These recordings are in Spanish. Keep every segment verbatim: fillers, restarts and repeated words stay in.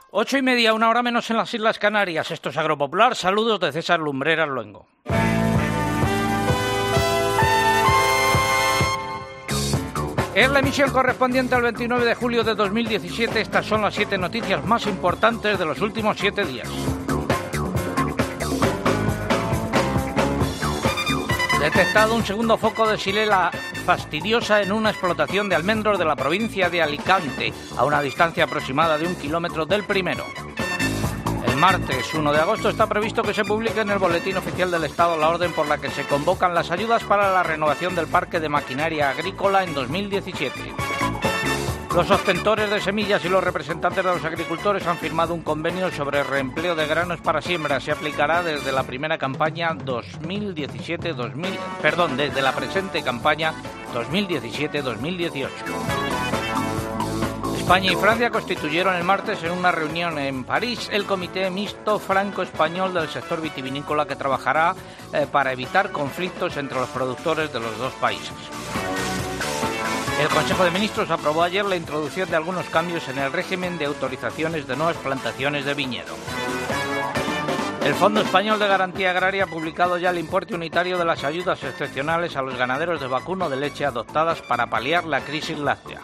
Ocho y media, una hora menos en las Islas Canarias. Esto es Agropopular. Saludos de César Lumbreras Luengo. Es la emisión correspondiente al veintinueve de julio de dos mil diecisiete. Estas son las siete noticias más importantes de los últimos siete días. Detectado un segundo foco de Xylella fastidiosa en una explotación de almendros de la provincia de Alicante, a una distancia aproximada de un kilómetro del primero. El martes uno de agosto está previsto que se publique en el Boletín Oficial del Estado la orden por la que se convocan las ayudas para la renovación del parque de maquinaria agrícola en dos mil diecisiete. Los ostentores de semillas y los representantes de los agricultores han firmado un convenio sobre reempleo de granos para siembra. Se aplicará desde la primera campaña dos mil diecisiete dos mil, perdón, desde la presente campaña dos mil diecisiete dos mil dieciocho. España y Francia constituyeron el martes en una reunión en París el Comité Mixto Franco-Español del sector vitivinícola, que trabajará eh, para evitar conflictos entre los productores de los dos países. El Consejo de Ministros aprobó ayer la introducción de algunos cambios en el régimen de autorizaciones de nuevas plantaciones de viñedo. El Fondo Español de Garantía Agraria ha publicado ya el importe unitario de las ayudas excepcionales a los ganaderos de vacuno de leche adoptadas para paliar la crisis láctea.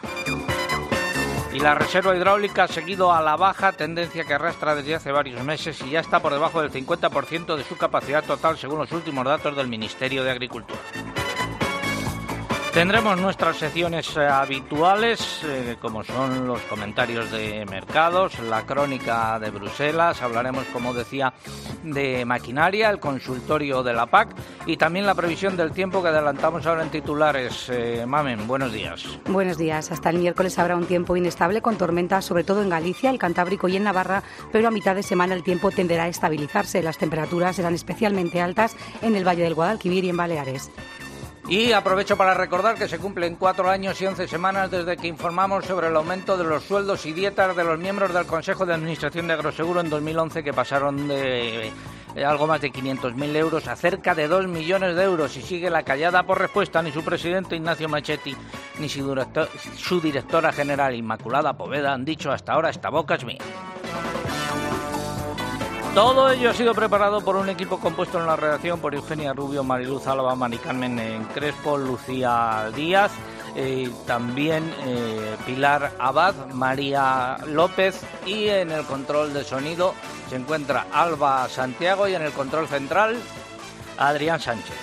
Y la reserva hidráulica ha seguido a la baja, tendencia que arrastra desde hace varios meses y ya está por debajo del cincuenta por ciento de su capacidad total, según los últimos datos del Ministerio de Agricultura. Tendremos nuestras secciones eh, habituales, eh, como son los comentarios de mercados, la crónica de Bruselas, hablaremos, como decía, de maquinaria, el consultorio de la P A C y también la previsión del tiempo que adelantamos ahora en titulares. Eh, Mamen, buenos días. Buenos días. Hasta el miércoles habrá un tiempo inestable con tormentas, sobre todo en Galicia, el Cantábrico y en Navarra, pero a mitad de semana el tiempo tenderá a estabilizarse. Las temperaturas serán especialmente altas en el Valle del Guadalquivir y en Baleares. Y aprovecho para recordar que se cumplen cuatro años y once semanas desde que informamos sobre el aumento de los sueldos y dietas de los miembros del Consejo de Administración de Agroseguro en dos mil once, que pasaron de eh, algo más de quinientos mil euros a cerca de dos millones de euros. Y sigue la callada por respuesta. Ni su presidente Ignacio Machetti ni su, director, su directora general Inmaculada Poveda han dicho hasta ahora: esta boca es mía. Todo ello ha sido preparado por un equipo compuesto en la redacción por Eugenia Rubio, Mariluz Álava, Mari Carmen Crespo, Lucía Díaz, eh, también eh, Pilar Abad, María López, y en el control de sonido se encuentra Alba Santiago y en el control central Adrián Sánchez.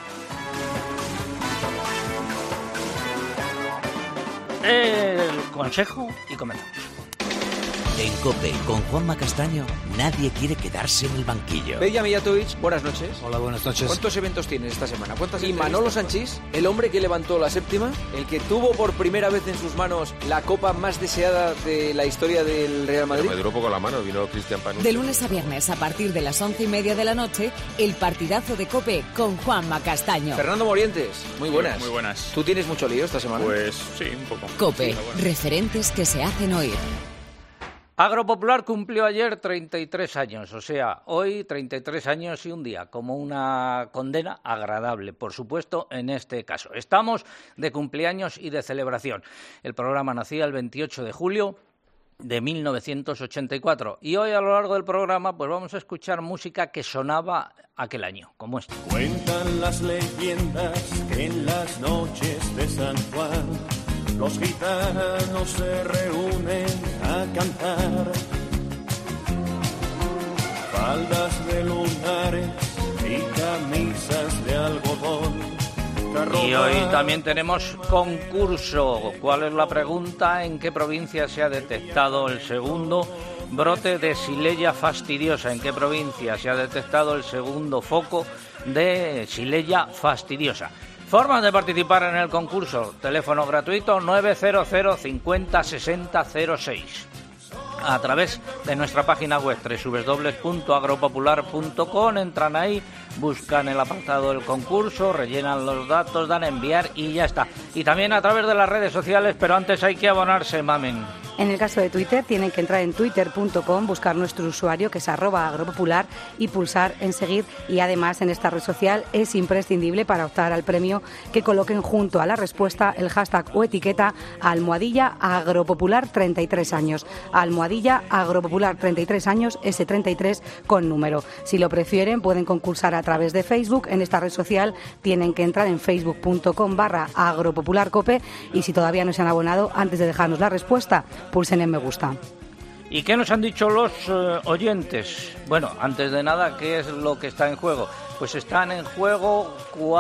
El consejo y comenzamos. En COPE, con Juanma Castaño, nadie quiere quedarse en el banquillo. Bella Mijatovic, buenas noches. Hola, buenas noches. ¿Cuántos eventos tienes esta semana? ¿Cuántas y Manolo Sanchís, el hombre que levantó la séptima, el que tuvo por primera vez en sus manos la copa más deseada de la historia del Real Madrid. Pero me duró poco la mano, vino Cristian Panucci. De lunes a viernes, a partir de las once y media de la noche, el partidazo de COPE con Juanma Castaño. Fernando Morientes, muy buenas. Muy buenas. ¿Tú tienes mucho lío esta semana? Pues sí, un poco. COPE, Sí, bueno. referentes que se hacen oír. Agropopular cumplió ayer treinta y tres años, o sea, hoy treinta y tres años y un día, como una condena agradable, por supuesto, en este caso. Estamos de cumpleaños y de celebración. El programa nacía el veintiocho de julio de mil novecientos ochenta y cuatro y hoy, a lo largo del programa, pues vamos a escuchar música que sonaba aquel año, como esta. Cuentan las leyendas que en las noches de San Juan los gitanos se reúnen a cantar. Faldas de lunares y camisas de algodón. Y hoy también tenemos concurso. ¿Cuál es la pregunta? ¿En qué provincia se ha detectado el segundo brote de Xylella fastidiosa? ¿En qué provincia se ha detectado el segundo foco de Xylella fastidiosa? Formas de participar en el concurso: teléfono gratuito nueve cero cero cincuenta sesenta cero seis. A través de nuestra página web doble u doble u doble u punto agropopular punto com, entran ahí, buscan el apartado del concurso, rellenan los datos, dan a enviar y ya está. Y también a través de las redes sociales, pero antes hay que abonarse, mamen. En el caso de Twitter, tienen que entrar en twitter punto com, buscar nuestro usuario, que es arroba agropopular, y pulsar en seguir. Y además, en esta red social es imprescindible para optar al premio que coloquen junto a la respuesta el hashtag o etiqueta almohadilla agropopular treinta y tres años. Almohadilla agropopular treinta y tres años, ese treinta y tres con número. Si lo prefieren, pueden concursar a través de Facebook. En esta red social tienen que entrar en facebook punto com barra agropopularcope, y si todavía no se han abonado, antes de dejarnos la respuesta, pulsen en me gusta. ¿Y qué nos han dicho los eh, oyentes? Bueno, antes de nada, ¿qué es lo que está en juego? Pues están en juego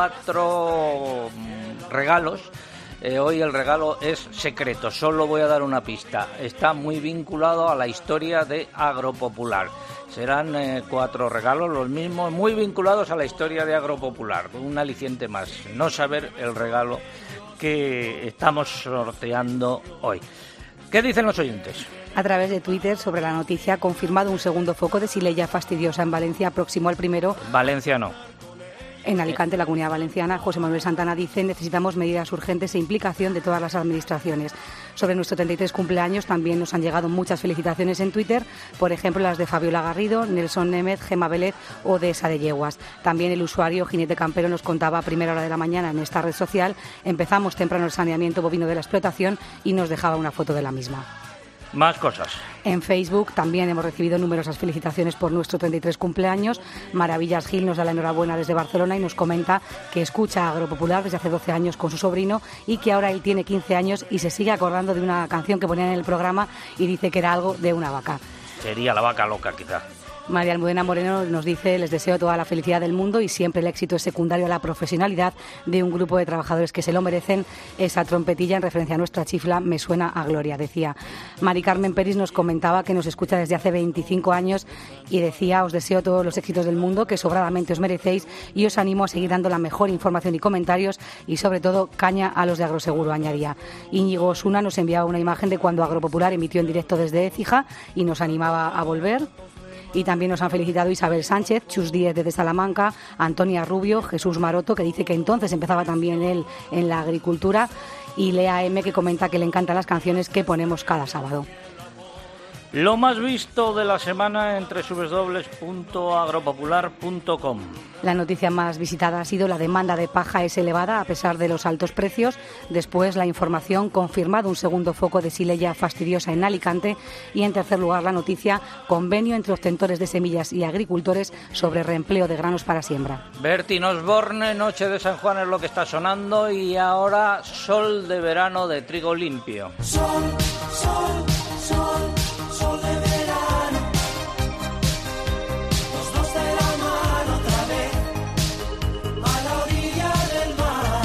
cuatro mm, regalos. Eh, hoy el regalo es secreto, solo voy a dar una pista. Está muy vinculado a la historia de Agropopular. Serán eh, cuatro regalos, los mismos, muy vinculados a la historia de Agropopular. Un aliciente más, no saber el regalo que estamos sorteando hoy. ¿Qué dicen los oyentes? A través de Twitter, sobre la noticia, ha confirmado un segundo foco de Xylella fastidiosa en Valencia, próximo al primero. Valencia no. En Alicante, la Comunidad Valenciana, José Manuel Santana dice: necesitamos medidas urgentes e implicación de todas las administraciones. Sobre nuestro treinta y tres cumpleaños también nos han llegado muchas felicitaciones en Twitter, por ejemplo las de Fabiola Garrido, Nelson Némez, Gema Vélez o de Esa de Yeguas. También el usuario Jinete Campero nos contaba a primera hora de la mañana en esta red social: empezamos temprano el saneamiento bovino de la explotación, y nos dejaba una foto de la misma. Más cosas. En Facebook también hemos recibido numerosas felicitaciones por nuestro treinta y tres cumpleaños. Maravillas Gil nos da la enhorabuena desde Barcelona y nos comenta que escucha Agropopular desde hace doce años con su sobrino, y que ahora él tiene quince años y se sigue acordando de una canción que ponían en el programa y dice que era algo de una vaca. Sería la vaca loca, quizá. María Almudena Moreno nos dice: les deseo toda la felicidad del mundo y siempre el éxito es secundario a la profesionalidad de un grupo de trabajadores que se lo merecen. Esa trompetilla, en referencia a nuestra chifla, me suena a gloria, decía. Mari Carmen Peris nos comentaba que nos escucha desde hace veinticinco años y decía: os deseo todos los éxitos del mundo, que sobradamente os merecéis, y os animo a seguir dando la mejor información y comentarios, y sobre todo caña a los de Agroseguro, añadía. Íñigo Osuna nos enviaba una imagen de cuando Agropopular emitió en directo desde Écija y nos animaba a volver. Y también nos han felicitado Isabel Sánchez, Chus Díez desde Salamanca, Antonia Rubio, Jesús Maroto, que dice que entonces empezaba también él en la agricultura, y Lea M, que comenta que le encantan las canciones que ponemos cada sábado. Lo más visto de la semana en doble u doble u doble u punto agropopular punto com. La noticia más visitada ha sido: la demanda de paja es elevada a pesar de los altos precios. Después, la información: confirmado un segundo foco de Xylella fastidiosa en Alicante. Y en tercer lugar, la noticia: convenio entre obtentores de semillas y agricultores sobre reempleo de granos para siembra. Bertín Osborne, Noche de San Juan es lo que está sonando, y ahora Sol de verano de Trigo Limpio. Sol, sol, sol. Sol de verano, los dos de la mano otra vez, a la orilla del mar.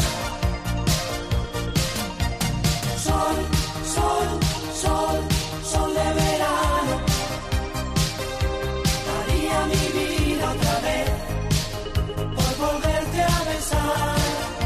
Sol, sol, sol, sol de verano, daría mi vida otra vez por volverte a besar.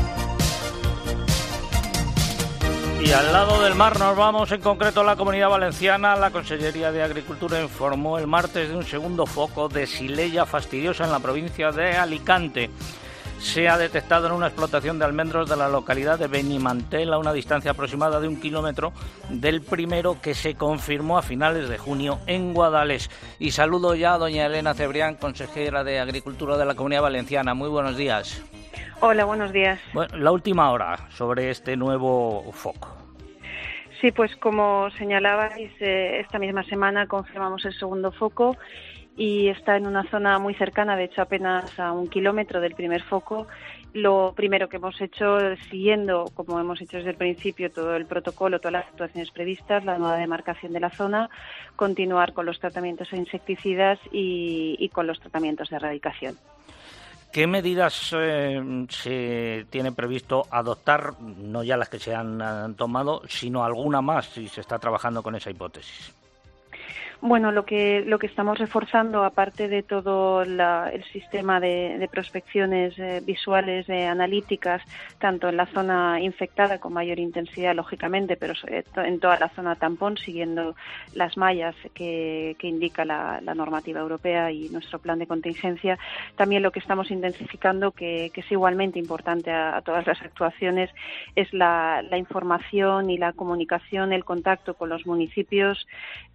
Y al lado del mar nos vamos, en concreto a la Comunidad Valenciana. La Consellería de Agricultura informó el martes de un segundo foco de Xylella fastidiosa en la provincia de Alicante. Se ha detectado en una explotación de almendros de la localidad de Benimantel, a una distancia aproximada de un kilómetro del primero, que se confirmó a finales de junio en Guadalés. Y saludo ya a doña Elena Cebrián, consejera de Agricultura de la Comunidad Valenciana. Muy buenos días. Hola, buenos días. Bueno, la última hora sobre este nuevo foco. Sí, pues como señalabais, eh, esta misma semana confirmamos el segundo foco y está en una zona muy cercana, de hecho apenas a un kilómetro del primer foco. Lo primero que hemos hecho, siguiendo, como hemos hecho desde el principio, todo el protocolo, todas las actuaciones previstas, la nueva demarcación de la zona, continuar con los tratamientos insecticidas y, y con los tratamientos de erradicación. ¿Qué medidas eh, se tiene previsto adoptar, no ya las que se han, han tomado, sino alguna más, si se está trabajando con esa hipótesis? Bueno, lo que lo que estamos reforzando, aparte de todo la, el sistema de, de prospecciones eh, visuales, eh, analíticas, tanto en la zona infectada con mayor intensidad, lógicamente, pero en toda la zona tampón, siguiendo las mallas que, que indica la, la normativa europea y nuestro plan de contingencia. También lo que estamos intensificando, que, que es igualmente importante a, a todas las actuaciones, es la, la información y la comunicación, el contacto con los municipios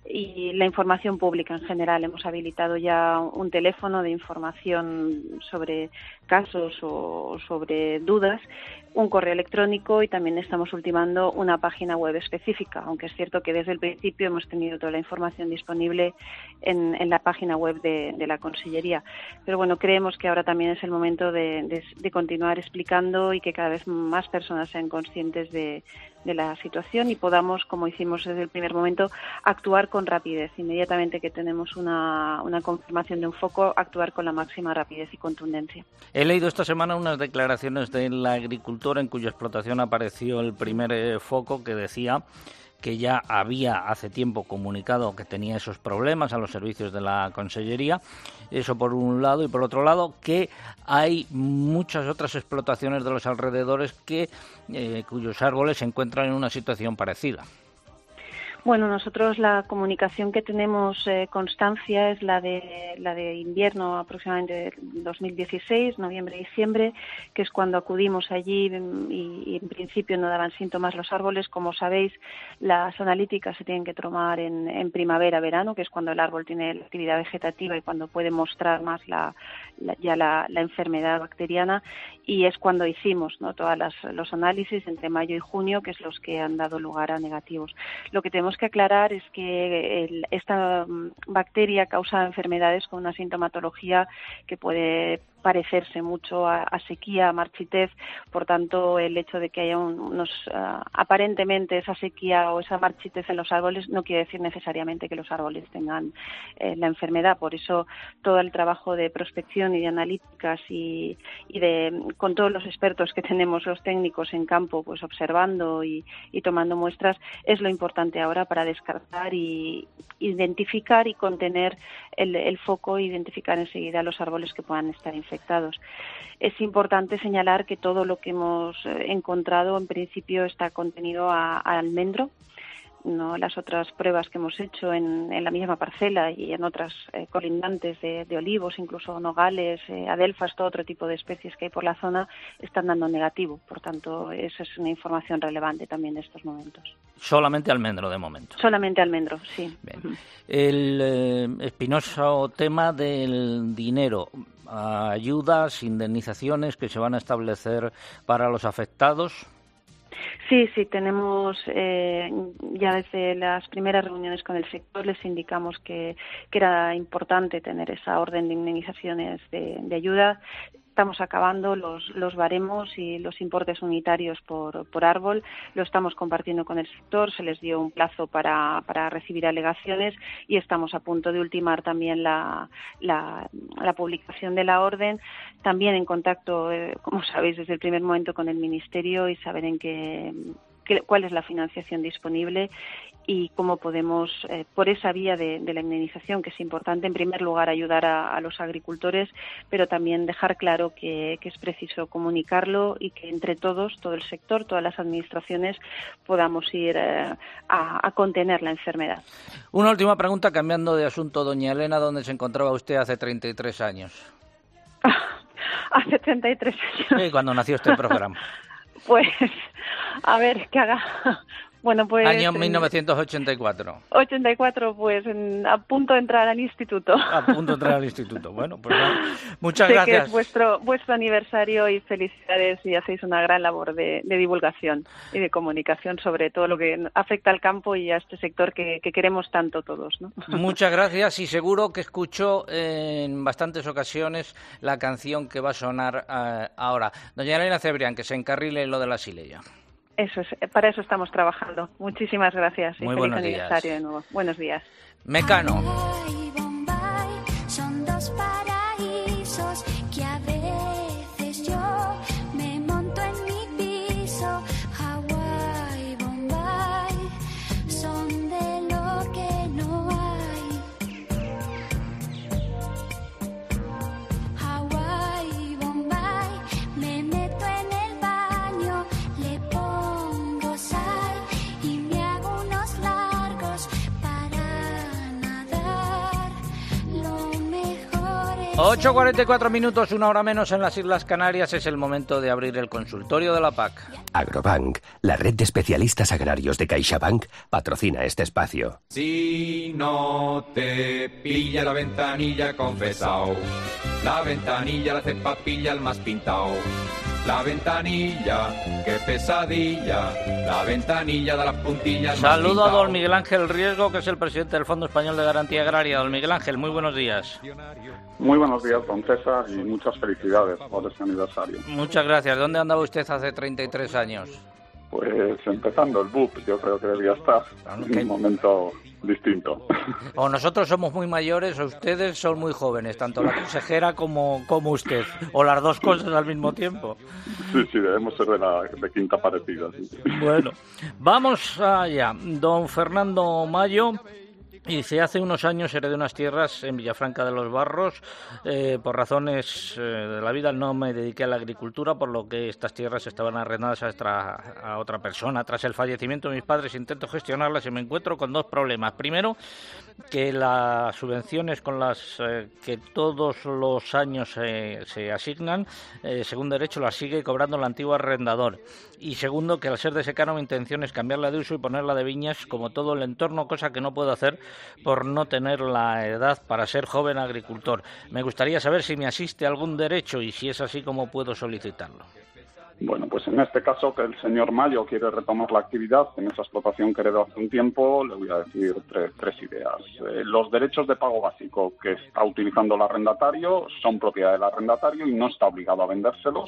y la información pública en general. Hemos habilitado ya un teléfono de información sobre casos o sobre dudas, un correo electrónico y también estamos ultimando una página web específica, aunque es cierto que desde el principio hemos tenido toda la información disponible en, en la página web de, de la Consellería. Pero bueno, creemos que ahora también es el momento de, de, de continuar explicando y que cada vez más personas sean conscientes de, de la situación y podamos, como hicimos desde el primer momento, actuar con rapidez. Inmediatamente que tenemos una, una confirmación de un foco, actuar con la máxima rapidez y contundencia. He leído esta semana unas declaraciones del agricultor en cuya explotación apareció el primer eh, foco, que decía que ya había hace tiempo comunicado que tenía esos problemas a los servicios de la Consellería. Eso por un lado, y por otro lado que hay muchas otras explotaciones de los alrededores que eh, cuyos árboles se encuentran en una situación parecida. Bueno, nosotros la comunicación que tenemos eh, constancia es la de la de invierno, aproximadamente dos mil dieciséis, noviembre, diciembre, que es cuando acudimos allí y, y en principio no daban síntomas los árboles. Como sabéis, las analíticas se tienen que tomar en, en primavera, verano, que es cuando el árbol tiene la actividad vegetativa y cuando puede mostrar más la, la, ya la, la enfermedad bacteriana, y es cuando hicimos, ¿no?, todos los análisis entre mayo y junio, que es los que han dado lugar a negativos. Lo que tenemos que aclarar es que el, esta bacteria causa enfermedades con una sintomatología que puede parecerse mucho a, a sequía, a marchitez. Por tanto, el hecho de que haya un, unos uh, aparentemente esa sequía o esa marchitez en los árboles no quiere decir necesariamente que los árboles tengan eh, la enfermedad. Por eso todo el trabajo de prospección y de analíticas y, y de con todos los expertos que tenemos, los técnicos en campo, pues observando y, y tomando muestras, es lo importante ahora para descartar y identificar y contener el, el foco, identificar enseguida los árboles que puedan estar infectados. Afectados. Es importante señalar que todo lo que hemos encontrado en principio está contenido a, a almendro. No, las otras pruebas que hemos hecho en, en la misma parcela y en otras eh, colindantes de, de olivos, incluso nogales, eh, adelfas, todo otro tipo de especies que hay por la zona, están dando negativo. Por tanto, esa es una información relevante también en estos momentos. Solamente almendro de momento. Solamente almendro, sí. Bien. El eh, espinoso tema del dinero. Ayudas, indemnizaciones que se van a establecer para los afectados. Sí, sí, tenemos eh, ya desde las primeras reuniones con el sector les indicamos que, que era importante tener esa orden de indemnizaciones de, de ayuda. Estamos acabando los, los baremos y los importes unitarios por, por árbol. Lo estamos compartiendo con el sector. Se les dio un plazo para, para recibir alegaciones y estamos a punto de ultimar también la, la, la publicación de la orden. También en contacto, eh, como sabéis, desde el primer momento con el Ministerio y saber en qué, qué, cuál es la financiación disponible y cómo podemos, eh, por esa vía de, de la indemnización, que es importante, en primer lugar, ayudar a, a los agricultores, pero también dejar claro que, que es preciso comunicarlo y que entre todos, todo el sector, todas las administraciones, podamos ir eh, a, a contener la enfermedad. Una última pregunta, cambiando de asunto. Doña Elena, ¿dónde se encontraba usted hace treinta y tres años? Hace treinta y tres años. Sí, cuando nació este programa. Pues, a ver, ¿qué haga? Bueno, pues... Año mil novecientos ochenta y cuatro. ochenta y cuatro, pues en, a punto de entrar al instituto. A punto de entrar al instituto. Bueno, pues bueno, muchas sé gracias. Que es vuestro, vuestro aniversario y felicidades, y hacéis una gran labor de, de divulgación y de comunicación sobre todo lo que afecta al campo y a este sector que, que queremos tanto todos, ¿no? Muchas gracias, y seguro que escucho en bastantes ocasiones la canción que va a sonar uh, ahora. Doña Elena Cebrián, que se encarrile lo de la Sileya. Eso es, para eso estamos trabajando. Muchísimas gracias. Muy y buenos feliz días. Aniversario de nuevo. Buenos días. Mecano. Bombay, Bombay, son dos paraísos que a veces yo me monto en mi piso. Hawái, Bombay, son de lo que no hay. ocho cuarenta y cuatro minutos, una hora menos en las Islas Canarias. Es el momento de abrir el consultorio de la P A C. Agrobank, la red de especialistas agrarios de CaixaBank, patrocina este espacio. Si no te pilla la ventanilla, confesao. La ventanilla la hace papilla el más pintao. La ventanilla, qué pesadilla. La ventanilla de las puntillas. Saludo a don Miguel Ángel Riesgo, que es el presidente del Fondo Español de Garantía Agraria. Don Miguel Ángel, muy buenos días. Muy buenos días, don César, y muchas felicidades por este aniversario. Muchas gracias. ¿Dónde andaba usted hace treinta y tres años? Pues empezando el B U P, yo creo que debía estar claro, en un momento distinto. O nosotros somos muy mayores o ustedes son muy jóvenes, tanto la consejera como, como usted, o las dos cosas al mismo tiempo. Sí, sí, debemos ser de la de quinta parecida. Sí. Bueno, vamos allá. Don Fernando Mayo. Y si hace unos años heredé unas tierras en Villafranca de los Barros, eh, por razones eh, de la vida no me dediqué a la agricultura, por lo que estas tierras estaban arrendadas a otra, a otra persona. Tras el fallecimiento de mis padres intento gestionarlas y me encuentro con dos problemas. Primero, que las subvenciones con las eh, que todos los años eh, se asignan, eh, según derecho las sigue cobrando el antiguo arrendador. Y segundo, que al ser de secano mi intención es cambiarla de uso y ponerla de viñas como todo el entorno, cosa que no puedo hacer por no tener la edad para ser joven agricultor. Me gustaría saber si me asiste algún derecho y si es así, ¿cómo puedo solicitarlo? Bueno, pues en este caso que el señor Mayo quiere retomar la actividad en esa explotación que heredó hace un tiempo, le voy a decir tres, tres ideas. Eh, los derechos de pago básico que está utilizando el arrendatario son propiedad del arrendatario y no está obligado a vendérselos.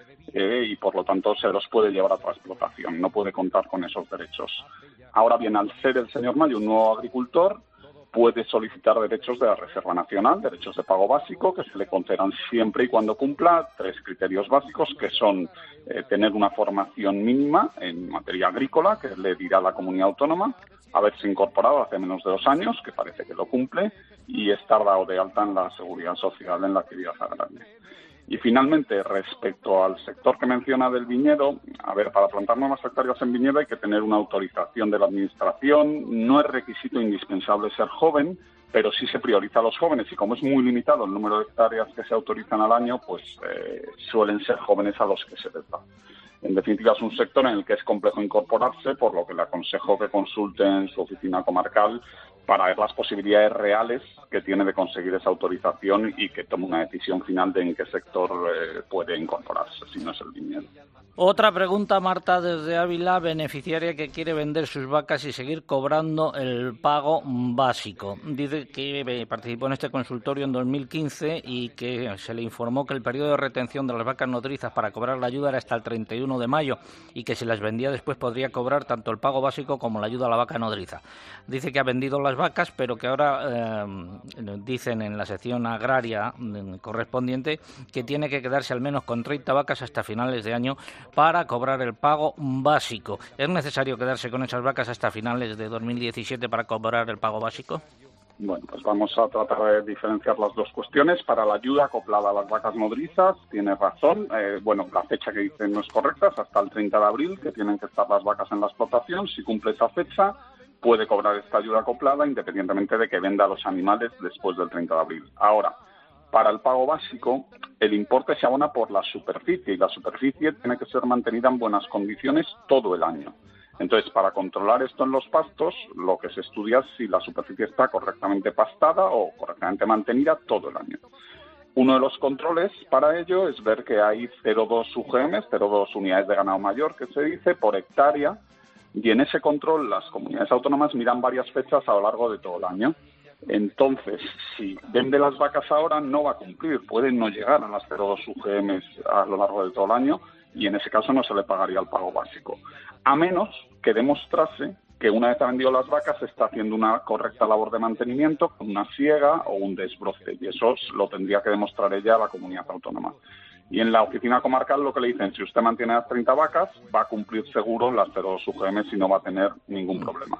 Eh, y por lo tanto se los puede llevar a otra explotación, no puede contar con esos derechos. Ahora bien, al ser el señor Mayo un nuevo agricultor, puede solicitar derechos de la Reserva Nacional, derechos de pago básico, que se le concederán siempre y cuando cumpla tres criterios básicos, que son eh, tener una formación mínima en materia agrícola, que le dirá la comunidad autónoma, haberse incorporado hace menos de dos años, que parece que lo cumple, y estar dado de alta en la Seguridad Social en la actividad agraria. Y finalmente, respecto al sector que menciona del viñedo, a ver, para plantar nuevas hectáreas en viñedo hay que tener una autorización de la Administración. No es requisito indispensable ser joven, pero sí se prioriza a los jóvenes y como es muy limitado el número de hectáreas que se autorizan al año, pues eh, suelen ser jóvenes a los que se les da. En definitiva, es un sector en el que es complejo incorporarse, por lo que le aconsejo que consulte en su oficina comarcal para ver las posibilidades reales que tiene de conseguir esa autorización y que tome una decisión final de en qué sector eh, puede incorporarse, si no es el viñedo. Otra pregunta, Marta, desde Ávila, beneficiaria que quiere vender sus vacas y seguir cobrando el pago básico. Dice que participó en este consultorio en dos mil quince y que se le informó que el periodo de retención de las vacas nodrizas para cobrar la ayuda era hasta el treinta y uno de mayo y que si las vendía después podría cobrar tanto el pago básico como la ayuda a la vaca nodriza. Dice que ha vendido las vacas, pero que ahora eh, dicen en la sección agraria eh, correspondiente que tiene que quedarse al menos con treinta vacas hasta finales de año para cobrar el pago básico. ¿Es necesario quedarse con esas vacas hasta finales de dos mil diecisiete para cobrar el pago básico? Bueno, pues vamos a tratar de diferenciar las dos cuestiones. Para la ayuda acoplada a las vacas nodrizas, tiene razón. Eh, bueno, la fecha que dice no es correcta, es hasta el treinta de abril que tienen que estar las vacas en la explotación. Si cumple esa fecha, puede cobrar esta ayuda acoplada independientemente de que venda los animales después del treinta de abril. Ahora, para el pago básico, el importe se abona por la superficie y la superficie tiene que ser mantenida en buenas condiciones todo el año. Entonces, para controlar esto en los pastos, lo que se estudia es si la superficie está correctamente pastada o correctamente mantenida todo el año. Uno de los controles para ello es ver que hay cero coma dos U G M, cero coma dos unidades de ganado mayor, que se dice, por hectárea, y en ese control las comunidades autónomas miran varias fechas a lo largo de todo el año. Entonces, si vende las vacas ahora, no va a cumplir, puede no llegar a las cero coma dos U G M a lo largo de todo el año y en ese caso no se le pagaría el pago básico. A menos que demostrase que una vez ha vendido las vacas se está haciendo una correcta labor de mantenimiento con una siega o un desbroce y eso lo tendría que demostrar ella a la comunidad autónoma. Y en la oficina comarcal lo que le dicen, si usted mantiene las treinta vacas, va a cumplir seguro las cero coma dos U G M y no va a tener ningún problema.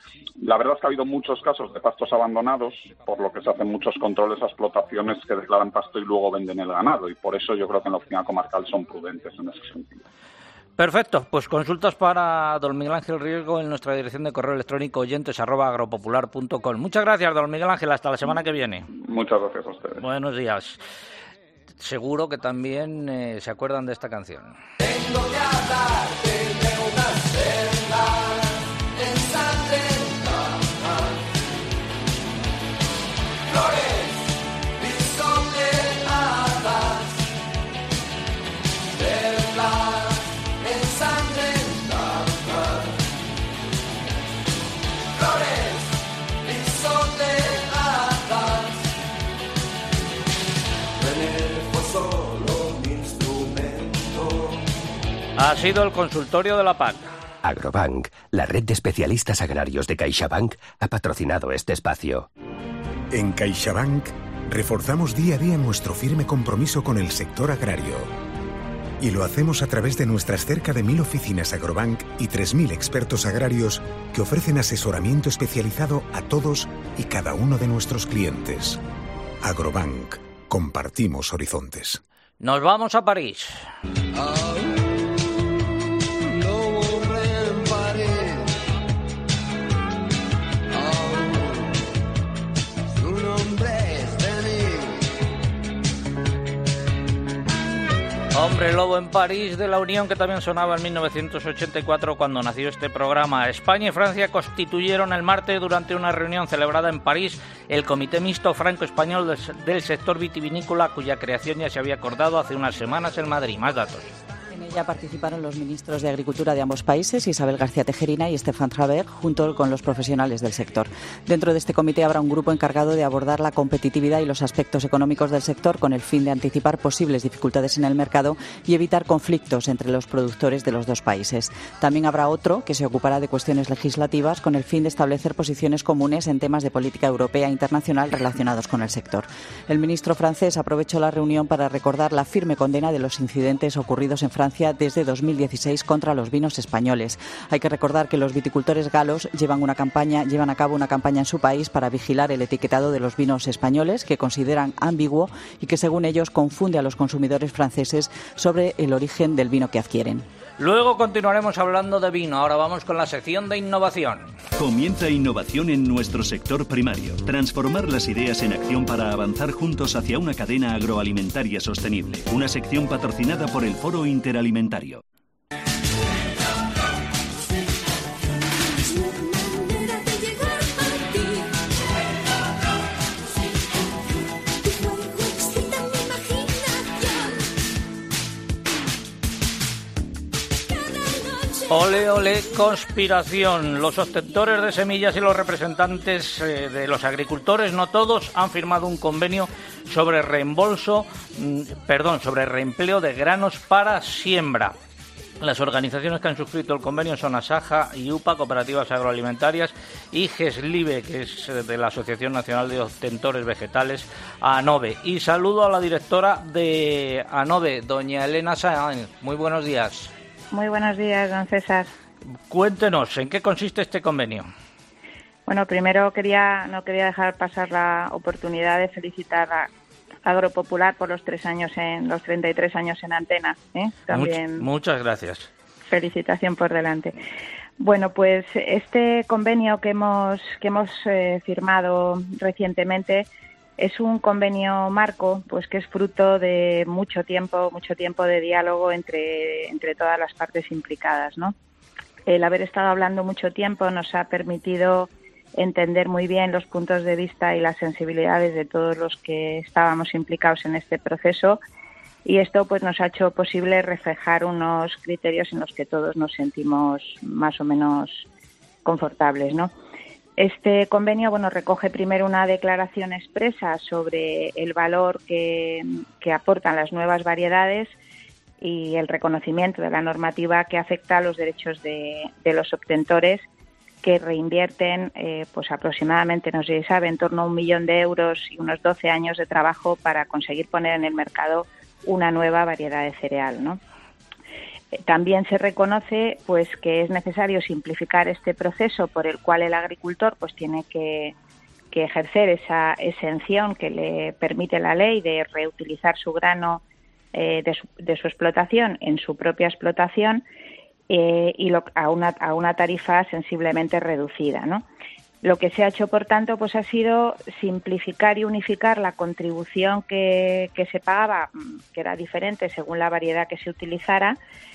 La verdad es que ha habido muchos casos de pastos abandonados, por lo que se hacen muchos controles a explotaciones que declaran pasto y luego venden el ganado, y por eso yo creo que en la oficina comarcal son prudentes en ese sentido. Perfecto, pues consultas para don Miguel Ángel Riesgo en nuestra dirección de correo electrónico oyentes arroba agropopular punto com. Muchas gracias, don Miguel Ángel, hasta la semana que viene. Muchas gracias a ustedes. Buenos días. Seguro que también eh, se acuerdan de esta canción. Tengo que hablarte de una selva ensangrentada, flores discondenadas, selvas ensangrentada, flores discondenadas. Venir fue solo un instrumento. Ha sido el consultorio de la P A C. Agrobank, la red de especialistas agrarios de CaixaBank, ha patrocinado este espacio. En CaixaBank reforzamos día a día nuestro firme compromiso con el sector agrario. Y lo hacemos a través de nuestras cerca de mil oficinas Agrobank y tres mil expertos agrarios que ofrecen asesoramiento especializado a todos y cada uno de nuestros clientes. Agrobank. Compartimos horizontes. Nos vamos a París. Hombre Lobo en París de la Unión, que también sonaba en mil novecientos ochenta y cuatro cuando nació este programa. España y Francia constituyeron el martes, durante una reunión celebrada en París, el Comité Mixto Franco-Español del, del sector vitivinícola, cuya creación ya se había acordado hace unas semanas en Madrid. Más datos. En ella participaron los ministros de Agricultura de ambos países, Isabel García Tejerina y Stéphane Travert, junto con los profesionales del sector. Dentro de este comité habrá un grupo encargado de abordar la competitividad y los aspectos económicos del sector, con el fin de anticipar posibles dificultades en el mercado y evitar conflictos entre los productores de los dos países. También habrá otro que se ocupará de cuestiones legislativas, con el fin de establecer posiciones comunes en temas de política europea e internacional relacionados con el sector. El ministro francés aprovechó la reunión para recordar la firme condena de los incidentes ocurridos en Francia desde dos mil dieciséis contra los vinos españoles. Hay que recordar que los viticultores galos llevan una campaña, llevan a cabo una campaña en su país para vigilar el etiquetado de los vinos españoles, que consideran ambiguo y que, según ellos, confunde a los consumidores franceses sobre el origen del vino que adquieren. Luego continuaremos hablando de vino. Ahora vamos con la sección de innovación. Comienza innovación en nuestro sector primario. Transformar las ideas en acción para avanzar juntos hacia una cadena agroalimentaria sostenible. Una sección patrocinada por el Foro Interalimentario. Ole, ole, conspiración. Los ostentores de semillas y los representantes eh, de los agricultores, no todos, han firmado un convenio sobre reembolso, mmm, perdón, sobre reempleo de granos para siembra. Las organizaciones que han suscrito el convenio son Asaja y UPA, Cooperativas Agroalimentarias, y GESLIVE, que es de la Asociación Nacional de Ostentores Vegetales, ANOVE. Y saludo a la directora de ANOVE, doña Elena Sáenz. Muy buenos días. Muy buenos días, don César. Cuéntenos, ¿en qué consiste este convenio? Bueno, primero quería no quería dejar pasar la oportunidad de felicitar a Agropopular por los tres años en los treinta y tres años en antena. ¿eh? También Much, muchas gracias. Felicitación por delante. Bueno, pues este convenio que hemos que hemos eh, firmado recientemente es un convenio marco, pues que es fruto de mucho tiempo, mucho tiempo de diálogo entre, entre todas las partes implicadas, ¿no? El haber estado hablando mucho tiempo nos ha permitido entender muy bien los puntos de vista y las sensibilidades de todos los que estábamos implicados en este proceso, y esto pues nos ha hecho posible reflejar unos criterios en los que todos nos sentimos más o menos confortables, ¿no? Este convenio, bueno, recoge primero una declaración expresa sobre el valor que, que aportan las nuevas variedades y el reconocimiento de la normativa que afecta a los derechos de, de los obtentores, que reinvierten eh, pues aproximadamente, no sé si sabe, en torno a un millón de euros y unos doce años de trabajo para conseguir poner en el mercado una nueva variedad de cereal, ¿no? También se reconoce pues que es necesario simplificar este proceso por el cual el agricultor pues tiene que, que ejercer esa exención que le permite la ley de reutilizar su grano eh, de, su, de su explotación en su propia explotación, eh, y lo, a, una, a una tarifa sensiblemente reducida, ¿no? Lo que se ha hecho, por tanto, pues ha sido simplificar y unificar la contribución que, que se pagaba, que era diferente según la variedad que se utilizara,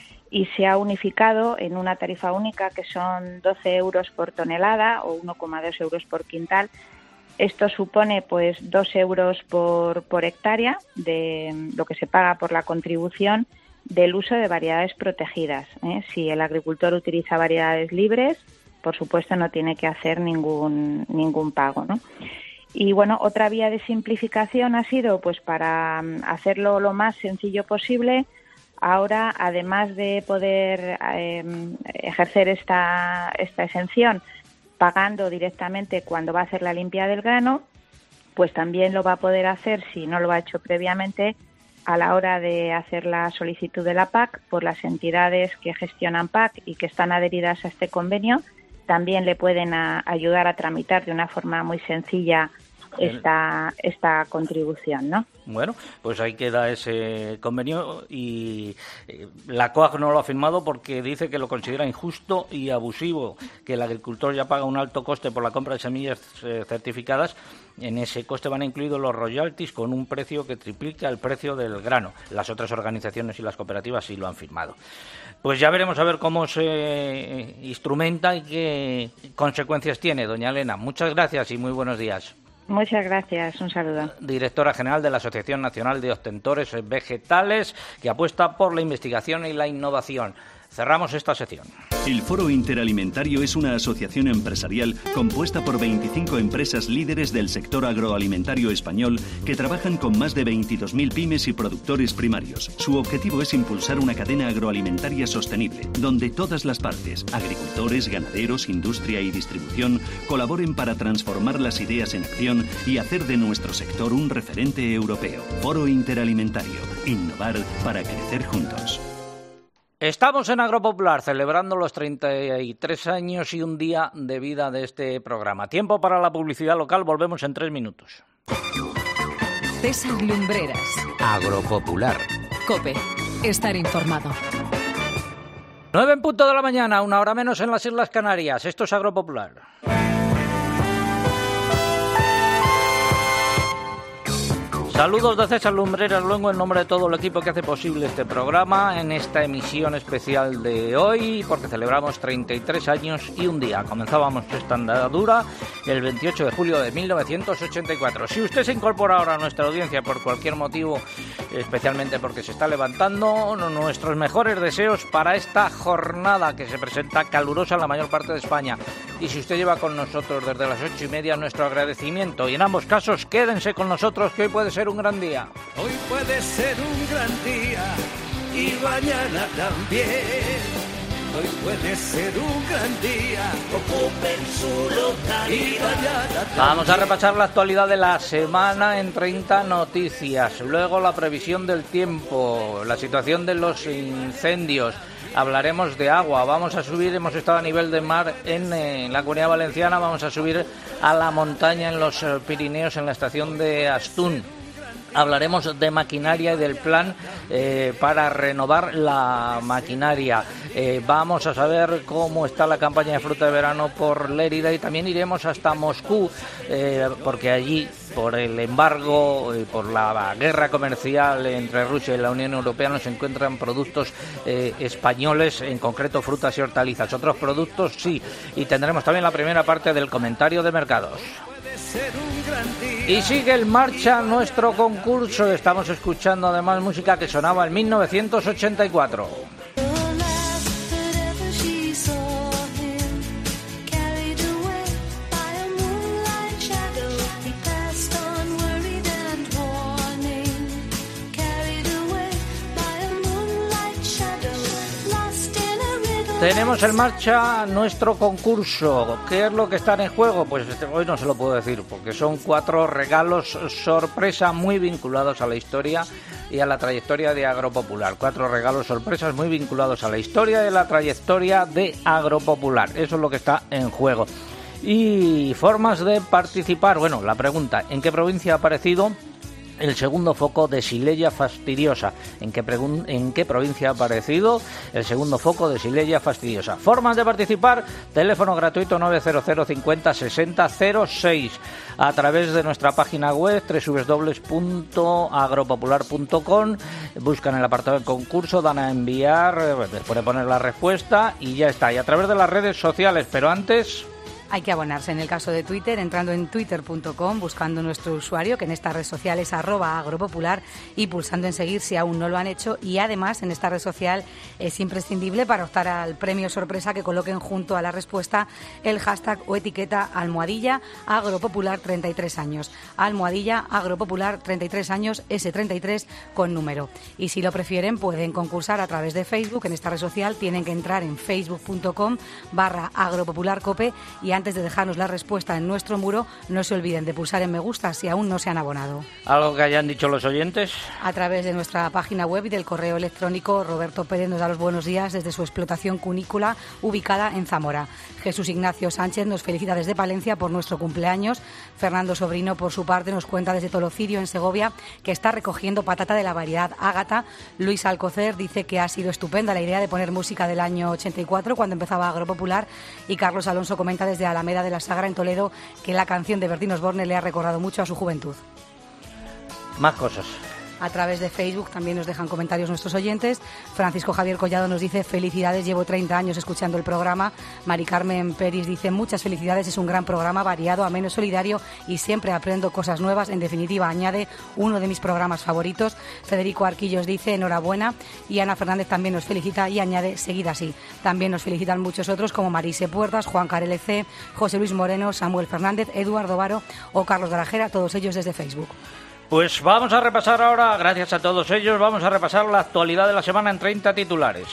y se ha unificado en una tarifa única que son doce euros por tonelada o uno coma dos euros por quintal. Esto supone pues dos euros por, por hectárea de lo que se paga por la contribución del uso de variedades protegidas, ¿eh? Si el agricultor utiliza variedades libres, por supuesto no tiene que hacer ningún ningún pago, ¿no? Y bueno, otra vía de simplificación ha sido pues para hacerlo lo más sencillo posible. Ahora, además de poder eh, ejercer esta esta exención pagando directamente cuando va a hacer la limpia del grano, pues también lo va a poder hacer, si no lo ha hecho previamente, a la hora de hacer la solicitud de la P A C por las entidades que gestionan P A C y que están adheridas a este convenio. También le pueden a, ayudar a tramitar de una forma muy sencilla esta esta contribución, ¿no? Bueno, pues ahí queda ese convenio y eh, la C O A G no lo ha firmado porque dice que lo considera injusto y abusivo, que el agricultor ya paga un alto coste por la compra de semillas eh, certificadas. En ese coste van incluidos los royalties con un precio que triplica el precio del grano. Las otras organizaciones y las cooperativas sí lo han firmado. Pues ya veremos a ver cómo se instrumenta y qué consecuencias tiene. Doña Elena, muchas gracias y muy buenos días. Muchas gracias, un saludo. Directora general de la Asociación Nacional de Obtentores Vegetales, que apuesta por la investigación y la innovación. Cerramos esta sección. El Foro Interalimentario es una asociación empresarial compuesta por veinticinco empresas líderes del sector agroalimentario español que trabajan con más de veintidós mil pymes y productores primarios. Su objetivo es impulsar una cadena agroalimentaria sostenible, donde todas las partes, agricultores, ganaderos, industria y distribución, colaboren para transformar las ideas en acción y hacer de nuestro sector un referente europeo. Foro Interalimentario. Innovar para crecer juntos. Estamos en Agropopular celebrando los treinta y tres años y un día de vida de este programa. Tiempo para la publicidad local, volvemos en tres minutos. César Lumbreras. Agropopular. COPE. Estar informado. Nueve en punto de la mañana, una hora menos en las Islas Canarias. Esto es Agropopular. Saludos de César Lumbreras Luengo en nombre de todo el equipo que hace posible este programa en esta emisión especial de hoy, porque celebramos treinta y tres años y un día. Comenzábamos esta andadura el veintiocho de julio de mil novecientos ochenta y cuatro. Si usted se incorpora ahora a nuestra audiencia por cualquier motivo, especialmente porque se está levantando, nuestros mejores deseos para esta jornada que se presenta calurosa en la mayor parte de España. Y si usted lleva con nosotros desde las ocho y media, nuestro agradecimiento. Y en ambos casos, quédense con nosotros, que hoy puede ser un gran día. Hoy puede ser un gran día y mañana también. Hoy puede ser un gran día, ocupen su localidad. Vamos a repasar la actualidad de la semana en treinta noticias. Luego la previsión del tiempo, la situación de los incendios. Hablaremos de agua, vamos a subir, hemos estado a nivel de mar en, en la Comunidad Valenciana, vamos a subir a la montaña en los Pirineos, en la estación de Astún. Hablaremos de maquinaria y del plan eh, para renovar la maquinaria. Eh, vamos a saber cómo está la campaña de fruta de verano por Lérida y también iremos hasta Moscú, eh, porque allí, por el embargo, eh, por la guerra comercial entre Rusia y la Unión Europea, no se encuentran productos eh, españoles, en concreto frutas y hortalizas. Otros productos sí, y tendremos también la primera parte del comentario de mercados. Y sigue en marcha nuestro concurso. Estamos escuchando además música que sonaba en mil novecientos ochenta y cuatro. Tenemos en marcha nuestro concurso. ¿Qué es lo que está en juego? Pues hoy no se lo puedo decir, porque son cuatro regalos sorpresa muy vinculados a la historia y a la trayectoria de Agropopular. Cuatro regalos sorpresas muy vinculados a la historia y a la trayectoria de Agropopular. Eso es lo que está en juego. Y formas de participar. Bueno, la pregunta, ¿en qué provincia ha aparecido el segundo foco de Xylella fastidiosa. ¿En qué, pregun- ¿En qué provincia ha aparecido el segundo foco de Xylella fastidiosa? Formas de participar: teléfono gratuito nueve cero cero cincuenta sesenta cero seis, a través de nuestra página web doble u doble u doble u punto agropopular punto com, buscan el apartado de concurso, dan a enviar, después de poner la respuesta y ya está. Y a través de las redes sociales, pero antes... Hay que abonarse. En el caso de Twitter, entrando en twitter punto com, buscando nuestro usuario, que en esta red social es arroba agropopular, y pulsando en seguir si aún no lo han hecho. Y además, en esta red social es imprescindible, para optar al premio sorpresa, que coloquen junto a la respuesta el hashtag o etiqueta almohadilla agropopular treinta y tres años. Almohadilla agropopular treinta y tres años, ese treinta y tres con número. Y si lo prefieren, pueden concursar a través de Facebook. En esta red social tienen que entrar en facebook punto com barra agropopularcope, y antes de dejarnos la respuesta en nuestro muro, no se olviden de pulsar en me gusta si aún no se han abonado. ¿Algo que hayan dicho los oyentes? A través de nuestra página web y del correo electrónico, Roberto Pérez nos da los buenos días desde su explotación cunícola ubicada en Zamora. Jesús Ignacio Sánchez nos felicita desde Palencia por nuestro cumpleaños. Fernando Sobrino, por su parte, nos cuenta desde Tolocirio, en Segovia, que está recogiendo patata de la variedad Ágata. Luis Alcocer dice que ha sido estupenda la idea de poner música del año ochenta y cuatro, cuando empezaba Agropopular. Y Carlos Alonso comenta desde Alameda de la Sagra, en Toledo, que la canción de Bertín Osborne le ha recordado mucho a su juventud. Más cosas. A través de Facebook también nos dejan comentarios nuestros oyentes. Francisco Javier Collado nos dice: felicidades, llevo treinta años escuchando el programa. Mari Carmen Peris dice: muchas felicidades, es un gran programa, variado, ameno, solidario, y siempre aprendo cosas nuevas. En definitiva, añade, uno de mis programas favoritos. Federico Arquillos dice: enhorabuena. Y Ana Fernández también nos felicita y añade: seguid así. También nos felicitan muchos otros, como Marise Puertas, Juan Carl C, José Luis Moreno, Samuel Fernández, Eduardo Varo o Carlos Garajera, todos ellos desde Facebook. Pues vamos a repasar ahora, gracias a todos ellos, vamos a repasar la actualidad de la semana en treinta titulares.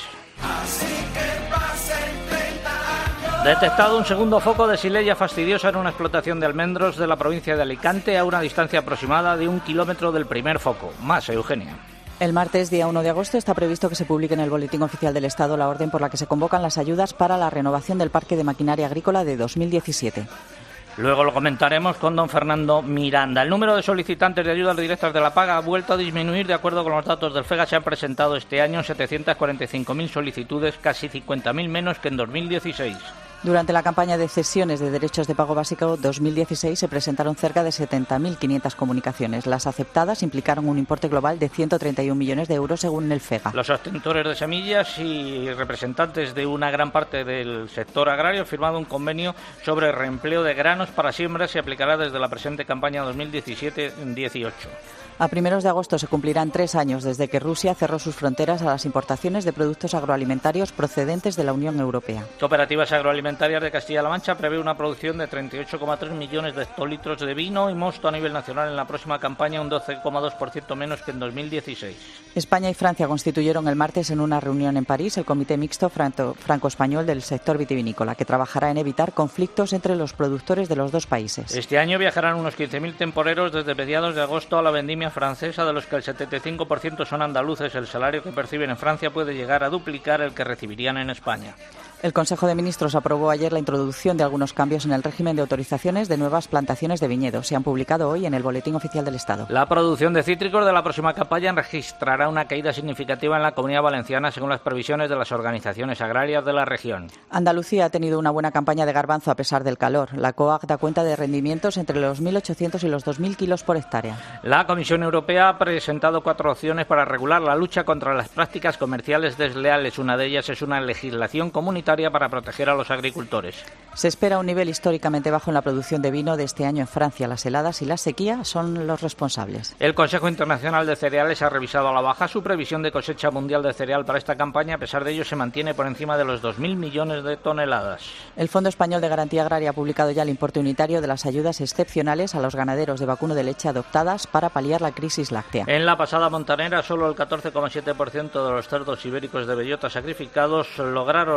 Detectado un segundo foco de Xylella fastidiosa en una explotación de almendros de la provincia de Alicante, a una distancia aproximada de un kilómetro del primer foco. Más, Eugenia. El martes, día uno de agosto, está previsto que se publique en el Boletín Oficial del Estado la orden por la que se convocan las ayudas para la renovación del parque de maquinaria agrícola de dos mil diecisiete. Luego lo comentaremos con don Fernando Miranda. El número de solicitantes de ayudas directas de la paga ha vuelto a disminuir. De acuerdo con los datos del FEGA, se han presentado este año setecientas cuarenta y cinco mil solicitudes, casi cincuenta mil menos que en dos mil dieciséis. Durante la campaña de cesiones de derechos de pago básico dos mil dieciséis se presentaron cerca de setenta mil quinientas comunicaciones. Las aceptadas implicaron un importe global de ciento treinta y un millones de euros según el FEGA. Los obtentores de semillas y representantes de una gran parte del sector agrario han firmado un convenio sobre reempleo de granos para siembra. Se aplicará desde la presente campaña dos mil diecisiete dieciocho. A primeros de agosto se cumplirán tres años desde que Rusia cerró sus fronteras a las importaciones de productos agroalimentarios procedentes de la Unión Europea. Cooperativas Agroalimentarias de Castilla-La Mancha prevé una producción de treinta y ocho coma tres millones de hectolitros de vino y mosto a nivel nacional en la próxima campaña, un doce coma dos por ciento menos que en dos mil dieciséis. España y Francia constituyeron el martes en una reunión en París el Comité Mixto Franco-Español del sector vitivinícola, que trabajará en evitar conflictos entre los productores de los dos países. Este año viajarán unos quince mil temporeros desde mediados de agosto a la vendimia francesa, de los que el setenta y cinco por ciento son andaluces. El salario que perciben en Francia puede llegar a duplicar el que recibirían en España. El Consejo de Ministros aprobó ayer la introducción de algunos cambios en el régimen de autorizaciones de nuevas plantaciones de viñedos. Se han publicado hoy en el Boletín Oficial del Estado. La producción de cítricos de la próxima campaña registrará una caída significativa en la Comunidad Valenciana, según las previsiones de las organizaciones agrarias de la región. Andalucía ha tenido una buena campaña de garbanzo a pesar del calor. La COAG da cuenta de rendimientos entre los mil ochocientos y los dos mil kilos por hectárea. La Comisión Europea ha presentado cuatro opciones para regular la lucha contra las prácticas comerciales desleales. Una de ellas es una legislación comunitaria para proteger a los agricultores. Se espera un nivel históricamente bajo en la producción de vino de este año en Francia. Las heladas y la sequía son los responsables. El Consejo Internacional de Cereales ha revisado a la baja su previsión de cosecha mundial de cereal para esta campaña. A pesar de ello, se mantiene por encima de los dos mil millones de toneladas. El Fondo Español de Garantía Agraria ha publicado ya el importe unitario de las ayudas excepcionales a los ganaderos de vacuno de leche adoptadas para paliar la crisis láctea. En la pasada montanera, solo el catorce coma siete por ciento de los cerdos ibéricos de bellota sacrificados lograron la certificación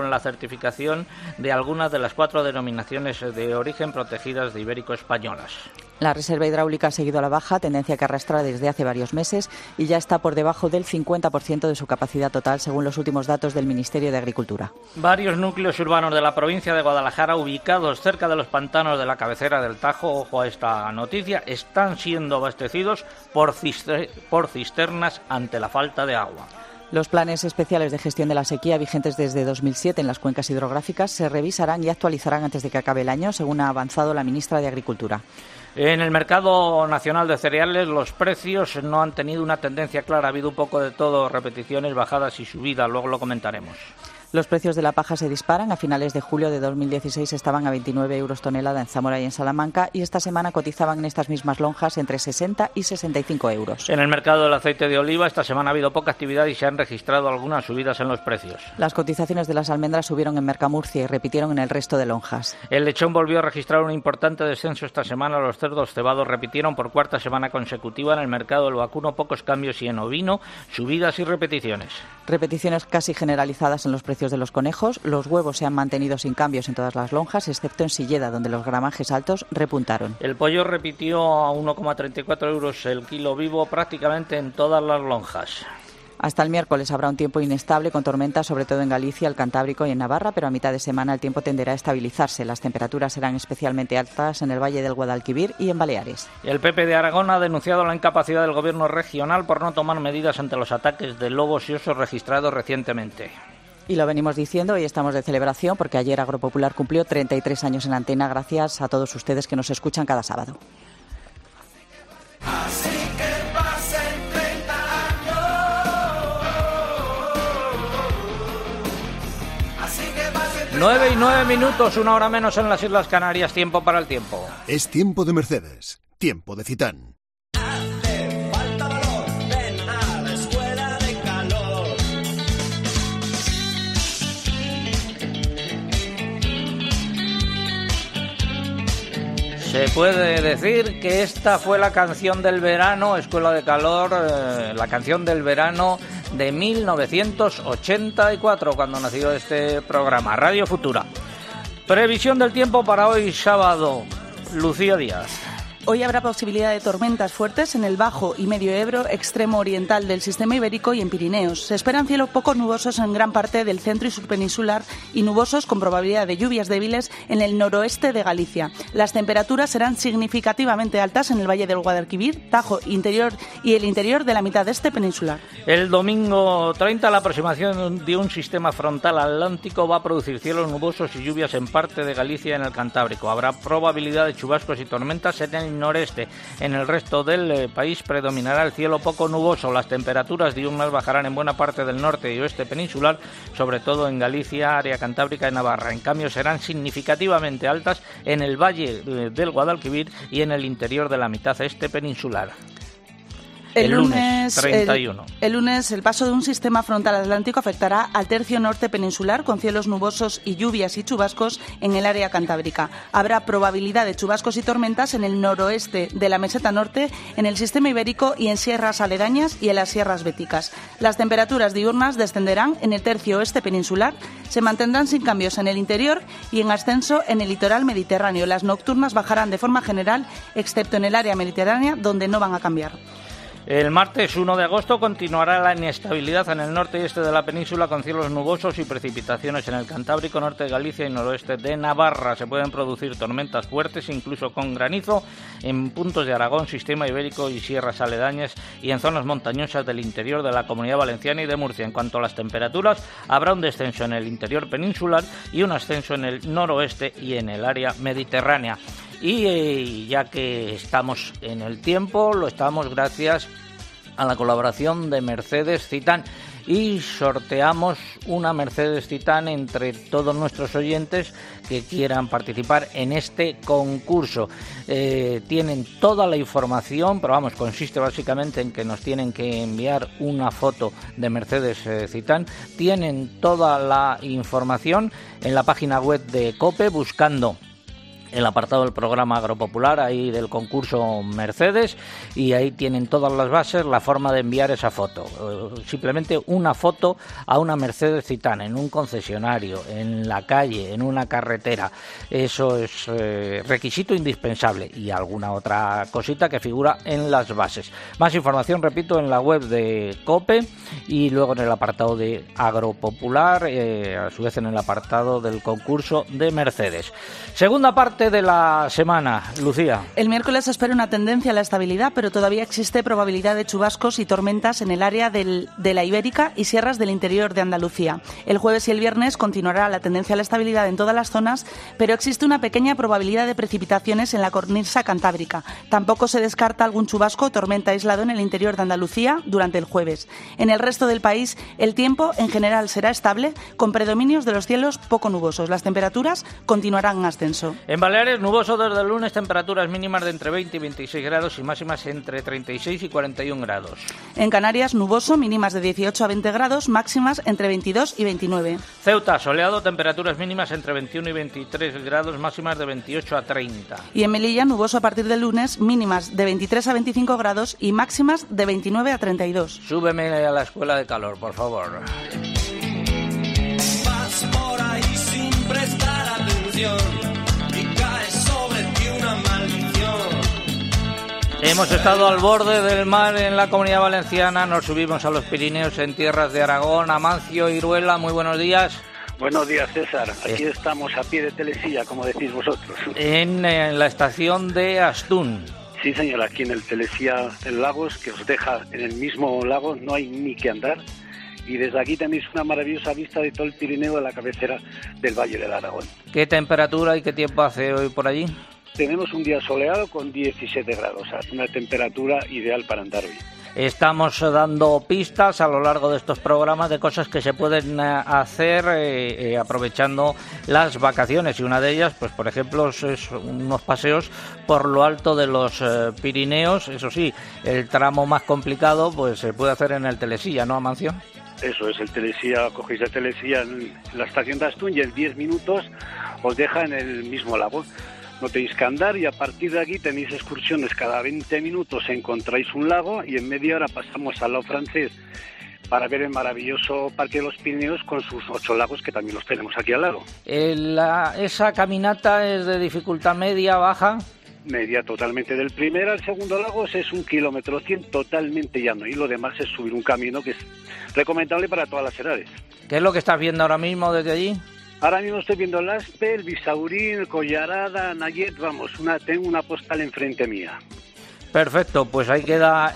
certificación de algunas de las cuatro denominaciones de origen protegidas de Ibérico españolas. La reserva hidráulica ha seguido a la baja, tendencia que arrastra desde hace varios meses y ya está por debajo del cincuenta por ciento de su capacidad total, según los últimos datos del Ministerio de Agricultura. Varios núcleos urbanos de la provincia de Guadalajara, ubicados cerca de los pantanos de la cabecera del Tajo, ojo a esta noticia, están siendo abastecidos por, cister- por cisternas ante la falta de agua. Los planes especiales de gestión de la sequía vigentes desde dos mil siete en las cuencas hidrográficas se revisarán y actualizarán antes de que acabe el año, según ha avanzado la ministra de Agricultura. En el mercado nacional de cereales los precios no han tenido una tendencia clara, ha habido un poco de todo, repeticiones, bajadas y subidas, luego lo comentaremos. Los precios de la paja se disparan. A finales de julio de dos mil dieciséis estaban a veintinueve euros tonelada en Zamora y en Salamanca y esta semana cotizaban en estas mismas lonjas entre sesenta y sesenta y cinco euros. En el mercado del aceite de oliva esta semana ha habido poca actividad y se han registrado algunas subidas en los precios. Las cotizaciones de las almendras subieron en Mercamurcia y repitieron en el resto de lonjas. El lechón volvió a registrar un importante descenso esta semana. Los cerdos cebados repitieron por cuarta semana consecutiva. En el mercado del vacuno pocos cambios y en ovino subidas y repeticiones. Repeticiones casi generalizadas en los precios de los conejos. Los huevos se han mantenido sin cambios en todas las lonjas, excepto en Silleda, donde los gramajes altos repuntaron. El pollo repitió a uno coma treinta y cuatro euros el kilo vivo prácticamente en todas las lonjas. Hasta el miércoles habrá un tiempo inestable con tormentas, sobre todo en Galicia, el Cantábrico y en Navarra, pero a mitad de semana el tiempo tenderá a estabilizarse. Las temperaturas serán especialmente altas en el Valle del Guadalquivir y en Baleares. El P P de Aragón ha denunciado la incapacidad del gobierno regional por no tomar medidas ante los ataques de lobos y osos registrados recientemente. Y lo venimos diciendo, hoy estamos de celebración porque ayer Agropopular cumplió treinta y tres años en antena, gracias a todos ustedes que nos escuchan cada sábado. Así que pasen treinta años. Así que pasen treinta nueve y nueve minutos, una hora menos en las Islas Canarias, tiempo para el tiempo. Es tiempo de Mercedes, tiempo de Citán. Se puede decir que esta fue la canción del verano, Escuela de Calor, eh, la canción del verano de mil novecientos ochenta y cuatro, cuando nació este programa, Radio Futura. Previsión del tiempo para hoy sábado, Lucía Díaz. Hoy habrá posibilidad de tormentas fuertes en el Bajo y Medio Ebro, extremo oriental del sistema ibérico y en Pirineos. Se esperan cielos poco nubosos en gran parte del centro y surpeninsular y nubosos con probabilidad de lluvias débiles en el noroeste de Galicia. Las temperaturas serán significativamente altas en el Valle del Guadalquivir, Tajo interior y el interior de la mitad este peninsular. El domingo treinta, la aproximación de un sistema frontal atlántico va a producir cielos nubosos y lluvias en parte de Galicia y en el Cantábrico. Habrá probabilidad de chubascos y tormentas en el noreste. En el resto del eh, país predominará el cielo poco nuboso. Las temperaturas diurnas bajarán en buena parte del norte y oeste peninsular, sobre todo en Galicia, área cantábrica y Navarra. En cambio, serán significativamente altas en el valle eh, del Guadalquivir y en el interior de la mitad este peninsular. El, el lunes treinta y uno. El, el lunes el paso de un sistema frontal atlántico afectará al tercio norte peninsular con cielos nubosos y lluvias y chubascos en el área cantábrica. Habrá probabilidad de chubascos y tormentas en el noroeste de la meseta norte, en el sistema ibérico y en sierras aledañas y en las sierras béticas. Las temperaturas diurnas descenderán en el tercio oeste peninsular, se mantendrán sin cambios en el interior y en ascenso en el litoral mediterráneo. Las nocturnas bajarán de forma general, excepto en el área mediterránea, donde no van a cambiar. El martes uno de agosto continuará la inestabilidad en el norte y este de la península con cielos nubosos y precipitaciones en el Cantábrico, norte de Galicia y noroeste de Navarra. Se pueden producir tormentas fuertes, incluso con granizo, en puntos de Aragón, sistema ibérico y sierras aledañas y en zonas montañosas del interior de la Comunidad Valenciana y de Murcia. En cuanto a las temperaturas, habrá un descenso en el interior peninsular y un ascenso en el noroeste y en el área mediterránea. Y eh, ya que estamos en el tiempo, lo estamos gracias a la colaboración de Mercedes Citán y sorteamos una Mercedes Citán entre todos nuestros oyentes que quieran participar en este concurso. Eh, tienen toda la información, pero vamos, consiste básicamente en que nos tienen que enviar una foto de Mercedes eh, Citán. Tienen toda la información en la página web de COPE buscando el apartado del programa Agropopular, ahí del concurso Mercedes, y ahí tienen todas las bases, la forma de enviar esa foto. Simplemente una foto a una Mercedes Citan en un concesionario, en la calle, en una carretera. Eso es eh, requisito indispensable, y alguna otra cosita que figura en las bases. Más información, repito, en la web de COPE y luego en el apartado de Agropopular, eh, a su vez en el apartado del concurso de Mercedes. Segunda parte de la semana, Lucía. El miércoles se espera una tendencia a la estabilidad, pero todavía existe probabilidad de chubascos y tormentas en el área del, de la Ibérica y sierras del interior de Andalucía. El jueves y el viernes continuará la tendencia a la estabilidad en todas las zonas, pero existe una pequeña probabilidad de precipitaciones en la cornisa cantábrica. Tampoco se descarta algún chubasco o tormenta aislado en el interior de Andalucía durante el jueves. En el resto del país, el tiempo en general será estable, con predominios de los cielos poco nubosos. Las temperaturas continuarán en ascenso. En Baleares, nuboso desde el lunes, temperaturas mínimas de entre veinte y veintiséis grados y máximas entre treinta y seis y cuarenta y un grados. En Canarias, nuboso, mínimas de dieciocho a veinte grados, máximas entre veintidós y veintinueve. Ceuta, soleado, temperaturas mínimas entre veintiuno y veintitrés grados, máximas de veintiocho a treinta. Y en Melilla, nuboso a partir del lunes, mínimas de veintitrés a veinticinco grados y máximas de veintinueve a treinta y dos. Súbeme a la escuela de calor, por favor. Vas por ahí sin prestar atención y cae sobre ti una maldición. Hemos estado al borde del mar en la Comunidad Valenciana, nos subimos a los Pirineos en tierras de Aragón. Amancio Iruela, muy buenos días. Buenos días, César. Aquí estamos a pie de Telesilla, como decís vosotros. En, en la estación de Astún. Sí, señor, aquí en el Telesilla del Lagos, que os deja en el mismo lago, no hay ni que andar. Y desde aquí tenéis una maravillosa vista de todo el Pirineo a la cabecera del Valle del Aragón. ¿Qué temperatura y qué tiempo hace hoy por allí? Tenemos un día soleado con diecisiete grados, o sea, una temperatura ideal para andar hoy. Estamos dando pistas a lo largo de estos programas de cosas que se pueden hacer eh, eh, aprovechando las vacaciones, y una de ellas, pues por ejemplo, es unos paseos por lo alto de los eh, Pirineos. Eso sí, el tramo más complicado pues se puede hacer en el Telesilla, ¿no, Amancio? Eso es, el Telesilla, cogéis el Telesilla en la estación de Astún y en diez minutos os deja en el mismo lago. No tenéis que andar y a partir de aquí tenéis excursiones. Cada veinte minutos encontráis un lago y en media hora pasamos al lado francés para ver el maravilloso Parque de los Pirineos con sus ocho lagos, que también los tenemos aquí al lado. El, la, ¿Esa caminata es de dificultad media, baja? Media, totalmente. Del primer al segundo lago es un kilómetro cien totalmente llano, y lo demás es subir un camino que es recomendable para todas las edades. ¿Qué es lo que estás viendo ahora mismo desde allí? Ahora mismo estoy viendo el Aspe, el Bisaurín, el Collarada, Nayet, vamos, una, tengo una postal enfrente mía. Perfecto, pues ahí queda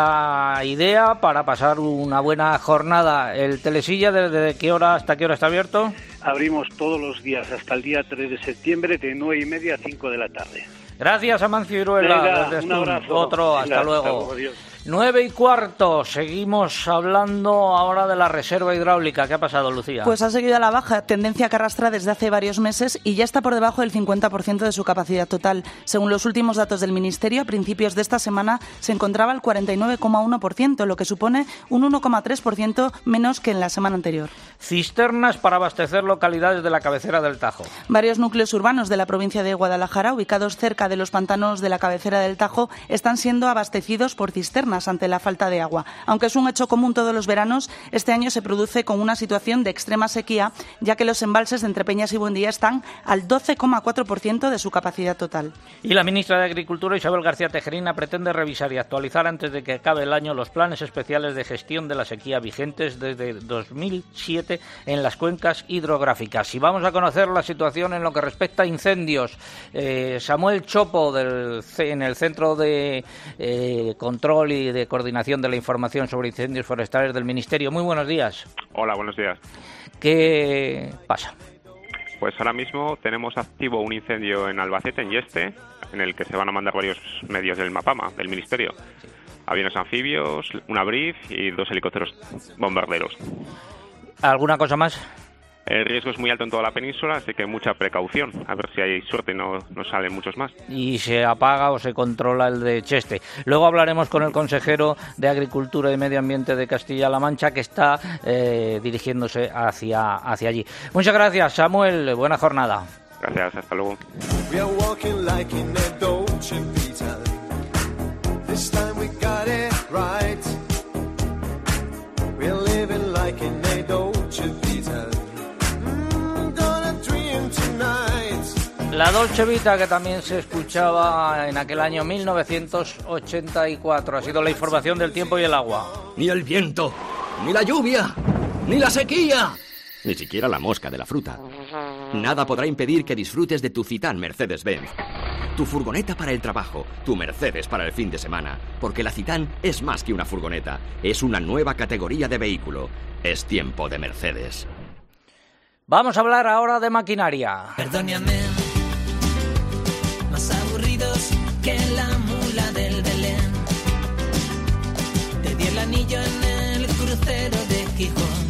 esa idea para pasar una buena jornada. ¿El Telesilla desde qué hora hasta qué hora está abierto? Abrimos todos los días hasta el día tres de septiembre de nueve y media a cinco de la tarde. Gracias, Amancio Iruela. Venga, desde un Astún. abrazo. Otro, hasta Venga, luego. Hasta luego, adiós. Nueve y cuarto, seguimos hablando ahora de la reserva hidráulica. ¿Qué ha pasado, Lucía? Pues ha seguido a la baja, tendencia que arrastra desde hace varios meses y ya está por debajo del cincuenta por ciento de su capacidad total. Según los últimos datos del Ministerio, a principios de esta semana se encontraba al cuarenta y nueve coma uno por ciento, lo que supone un uno coma tres por ciento menos que en la semana anterior. Cisternas para abastecer localidades de la cabecera del Tajo. Varios núcleos urbanos de la provincia de Guadalajara, ubicados cerca de los pantanos de la cabecera del Tajo, están siendo abastecidos por cisternas ante la falta de agua. Aunque es un hecho común todos los veranos, este año se produce con una situación de extrema sequía, ya que los embalses de Entrepeñas y Buendía están al doce coma cuatro por ciento de su capacidad total. Y la ministra de Agricultura, Isabel García Tejerina, pretende revisar y actualizar antes de que acabe el año los planes especiales de gestión de la sequía vigentes desde dos mil siete en las cuencas hidrográficas. Y vamos a conocer la situación en lo que respecta a incendios. Eh, Samuel Chopo, del, en el Centro de eh, Control y de Coordinación de la Información sobre Incendios Forestales del Ministerio. Muy buenos días. Hola, buenos días. ¿Qué pasa? Pues ahora mismo tenemos activo un incendio en Albacete, en Yeste, en el que se van a mandar varios medios del MAPAMA, del Ministerio. Aviones anfibios, una brief y dos helicópteros bombarderos. ¿Alguna cosa más? El riesgo es muy alto en toda la península, así que mucha precaución. A ver si hay suerte y no, no salen muchos más. Y se apaga o se controla el de Cheste. Luego hablaremos con el consejero de Agricultura y Medio Ambiente de Castilla-La Mancha, que está eh, dirigiéndose hacia, hacia allí. Muchas gracias, Samuel. Buena jornada. Gracias, hasta luego. We are walking like in a Dolce Vita. This time we got it right. We're living like in a Dolce Vita. Mm, gonna dream tonight. La Dolce Vita, que también se escuchaba en aquel año mil novecientos ochenta y cuatro. Ha sido la información del tiempo y el agua. Ni el viento, ni la lluvia, ni la sequía. Ni siquiera la mosca de la fruta. Nada podrá impedir que disfrutes de tu Citan Mercedes-Benz. Tu furgoneta para el trabajo, tu Mercedes para el fin de semana. Porque la Citan es más que una furgoneta, es una nueva categoría de vehículo. Es tiempo de Mercedes. Vamos a hablar ahora de maquinaria. Perdóname, más aburridos que la mula del Belén. Te di el anillo en el crucero de Gijón.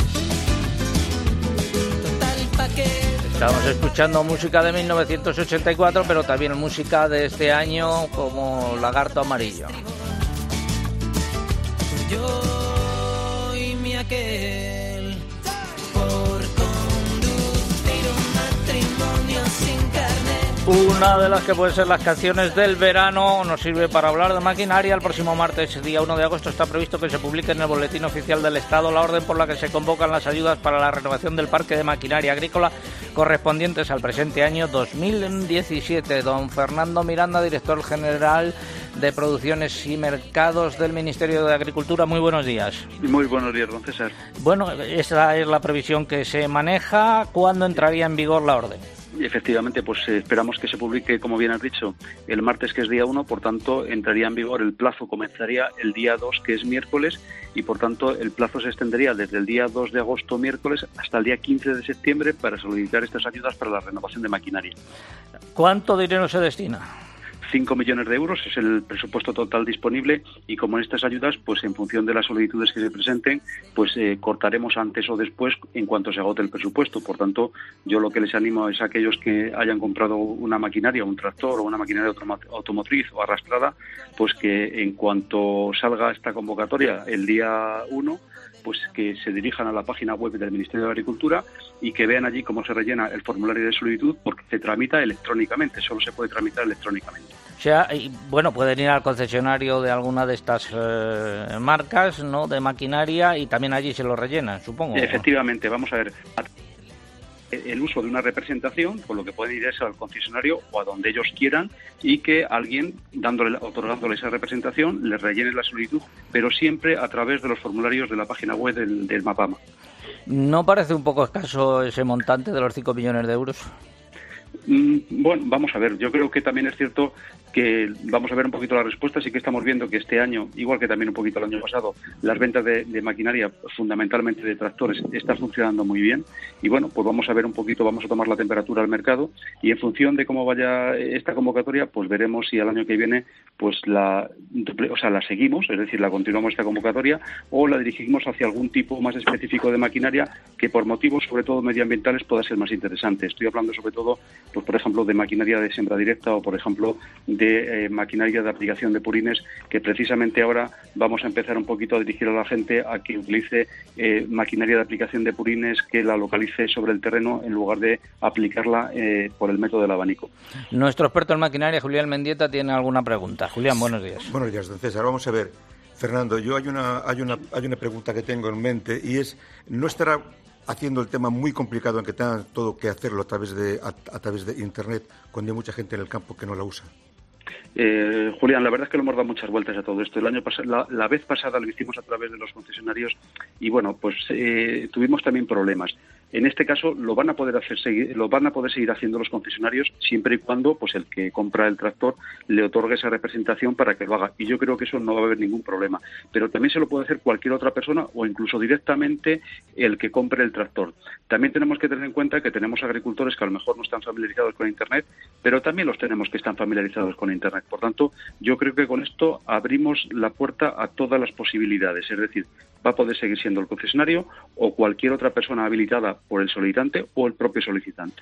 Total pa' que... Estamos escuchando música de mil novecientos ochenta y cuatro, pero también música de este año como Lagarto Amarillo. Yo y mi aquel por conducir un matrimonio sin carne. Una de las que pueden ser las canciones del verano nos sirve para hablar de maquinaria. El próximo martes, día uno de agosto, está previsto que se publique en el Boletín Oficial del Estado la orden por la que se convocan las ayudas para la renovación del parque de maquinaria agrícola correspondientes al presente año dos mil diecisiete. Don Fernando Miranda, director general de Producciones y Mercados del Ministerio de Agricultura. Muy buenos días. Muy buenos días, don César. Bueno, esa es la previsión que se maneja. ¿Cuándo entraría en vigor la orden? Y efectivamente, pues eh, esperamos que se publique, como bien has dicho, el martes, que es día uno, por tanto, entraría en vigor, el plazo comenzaría el día dos, que es miércoles, y por tanto el plazo se extendería desde el día dos de agosto, miércoles, hasta el día quince de septiembre para solicitar estas ayudas para la renovación de maquinaria. ¿Cuánto dinero se destina? cinco millones de euros es el presupuesto total disponible, y como en estas ayudas, pues en función de las solicitudes que se presenten, pues eh, cortaremos antes o después en cuanto se agote el presupuesto. Por tanto, yo lo que les animo es a aquellos que hayan comprado una maquinaria, un tractor o una maquinaria automotriz o arrastrada, pues que en cuanto salga esta convocatoria el día uno, pues que se dirijan a la página web del Ministerio de Agricultura y que vean allí cómo se rellena el formulario de solicitud, porque se tramita electrónicamente, solo se puede tramitar electrónicamente. O sea, bueno, pueden ir al concesionario de alguna de estas eh, marcas, ¿no?, de maquinaria, y también allí se lo rellenan, supongo. Efectivamente, vamos a ver, el uso de una representación, con lo que pueden ir es al concesionario o a donde ellos quieran, y que alguien, dándole, otorgándole esa representación, les rellene la solicitud, pero siempre a través de los formularios de la página web del, del Mapama. ¿No parece un poco escaso ese montante de los cinco millones de euros? Bueno, vamos a ver, yo creo que también es cierto que vamos a ver un poquito la respuesta. Sí que estamos viendo que este año, igual que también un poquito el año pasado, las ventas de, de maquinaria, fundamentalmente de tractores, están funcionando muy bien, y bueno, pues vamos a ver un poquito, vamos a tomar la temperatura al mercado, y en función de cómo vaya esta convocatoria, pues veremos si al año que viene pues la, o sea, la seguimos, es decir, la continuamos esta convocatoria, o la dirigimos hacia algún tipo más específico de maquinaria que por motivos sobre todo medioambientales pueda ser más interesante. Estoy hablando sobre todo, pues por ejemplo, de maquinaria de siembra directa, o por ejemplo de eh, maquinaria de aplicación de purines, que precisamente ahora vamos a empezar un poquito a dirigir a la gente a que utilice eh, maquinaria de aplicación de purines que la localice sobre el terreno en lugar de aplicarla eh, por el método del abanico. Nuestro experto en maquinaria, Julián Mendieta, tiene alguna pregunta. Julián, buenos días. Buenos días, don César. Vamos a ver, Fernando, yo hay una, hay una, hay una pregunta que tengo en mente, y es, ¿no estará haciendo el tema muy complicado en que tengan todo que hacerlo a través de a, a través de Internet, cuando hay mucha gente en el campo que no la usa? Eh, Julián, la verdad es que lo hemos dado muchas vueltas a todo esto. El año pasado, la, la vez pasada lo hicimos a través de los concesionarios, y bueno, pues eh, tuvimos también problemas. En este caso lo van a poder hacer seguir, lo van a poder seguir haciendo los concesionarios, siempre y cuando pues el que compra el tractor le otorgue esa representación para que lo haga, y yo creo que eso no va a haber ningún problema. Pero también se lo puede hacer cualquier otra persona, o incluso directamente el que compre el tractor. También tenemos que tener en cuenta que tenemos agricultores que a lo mejor no están familiarizados con Internet, pero también los tenemos que están familiarizados con Internet. Por tanto, yo creo que con esto abrimos la puerta a todas las posibilidades, es decir, va a poder seguir siendo el concesionario o cualquier otra persona habilitada por el solicitante o el propio solicitante.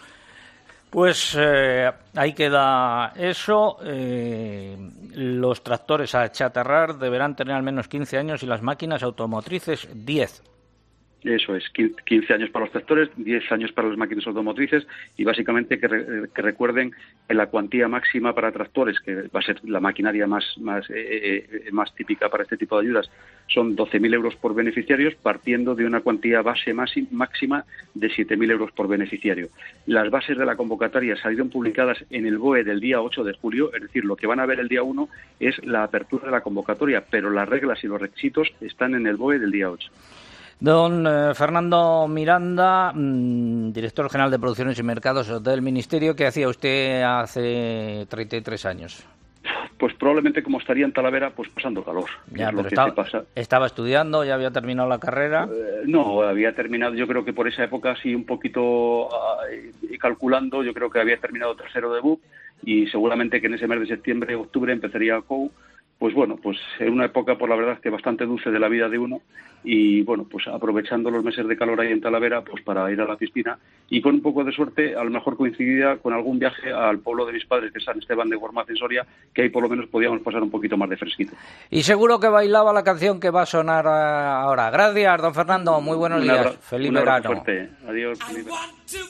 Pues eh, ahí queda eso. Eh, los tractores a chatarrar deberán tener al menos quince años y las máquinas automotrices diez. Eso es, quince años para los tractores, diez años para las máquinas automotrices y básicamente que, re, que recuerden que la cuantía máxima para tractores, que va a ser la maquinaria más más eh, eh, más típica para este tipo de ayudas, son doce mil euros por beneficiarios, partiendo de una cuantía base máxima de siete mil euros por beneficiario. Las bases de la convocatoria salieron publicadas en el B O E del día ocho de julio, es decir, lo que van a ver el día uno es la apertura de la convocatoria, pero las reglas y los requisitos están en el B O E del día ocho. Don eh, Fernando Miranda, mmm, director general de Producciones y Mercados del Ministerio, ¿qué hacía usted hace treinta y tres años? Pues probablemente como estaría en Talavera, pues pasando calor. Ya, es lo pero que estaba, te pasa. ¿Estaba estudiando? ¿Ya había terminado la carrera? Eh, no, había terminado, yo creo que por esa época, sí, un poquito uh, calculando, yo creo que había terminado tercero de B U P y seguramente que en ese mes de septiembre, octubre empezaría C O U. Pues bueno, pues en una época, por la verdad, que bastante dulce de la vida de uno y bueno, pues aprovechando los meses de calor ahí en Talavera, pues para ir a la piscina y con un poco de suerte, a lo mejor coincidida con algún viaje al pueblo de mis padres, que es San Esteban de Gormaz en Soria, que ahí por lo menos podíamos pasar un poquito más de fresquito. Y seguro que bailaba la canción que va a sonar ahora. Gracias, don Fernando, muy buenos un días. Abra- Feliz un abrazo verano. Fuerte. Adiós. Feliz verano.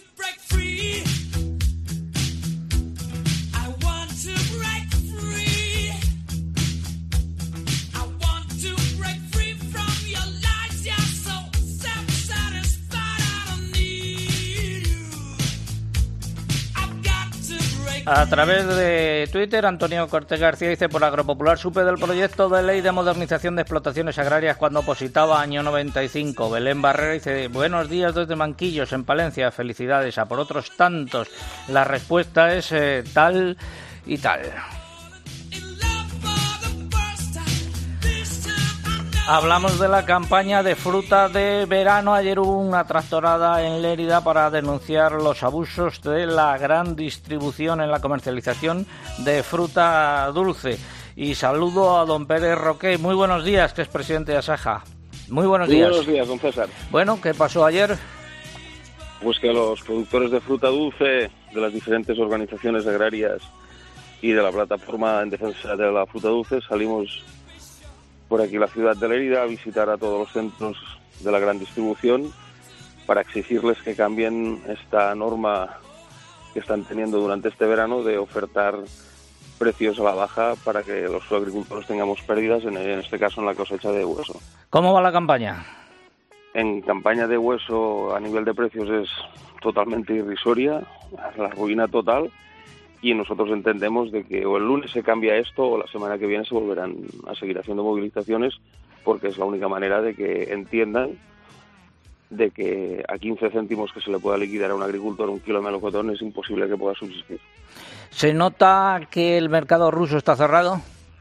A través de Twitter, Antonio Cortés García dice: por Agropopular supe del proyecto de ley de modernización de explotaciones agrarias cuando opositaba año noventa y cinco. Belén Barrera dice: buenos días desde Manquillos, en Palencia, felicidades. A por otros tantos. La respuesta es eh, tal y tal. Hablamos de la campaña de fruta de verano. Ayer hubo una tractorada en Lérida para denunciar los abusos de la gran distribución en la comercialización de fruta dulce. Y saludo a don Pérez Roque. Muy buenos días, que es presidente de Asaja. Muy buenos días. Muy buenos días, don César. Bueno, ¿qué pasó ayer? Pues que los productores de fruta dulce de las diferentes organizaciones agrarias y de la plataforma en defensa de la fruta dulce salimos por aquí la ciudad de Lérida a visitar a todos los centros de la gran distribución para exigirles que cambien esta norma que están teniendo durante este verano de ofertar precios a la baja para que los agricultores tengamos pérdidas, en, en este caso en la cosecha de hueso. ¿Cómo va la campaña? En campaña de hueso a nivel de precios es totalmente irrisoria, la ruina total. Y nosotros entendemos de que o el lunes se cambia esto o la semana que viene se volverán a seguir haciendo movilizaciones, porque es la única manera de que entiendan de que a quince céntimos que se le pueda liquidar a un agricultor un kilo de melocotón es imposible que pueda subsistir. ¿Se nota que el mercado ruso está cerrado?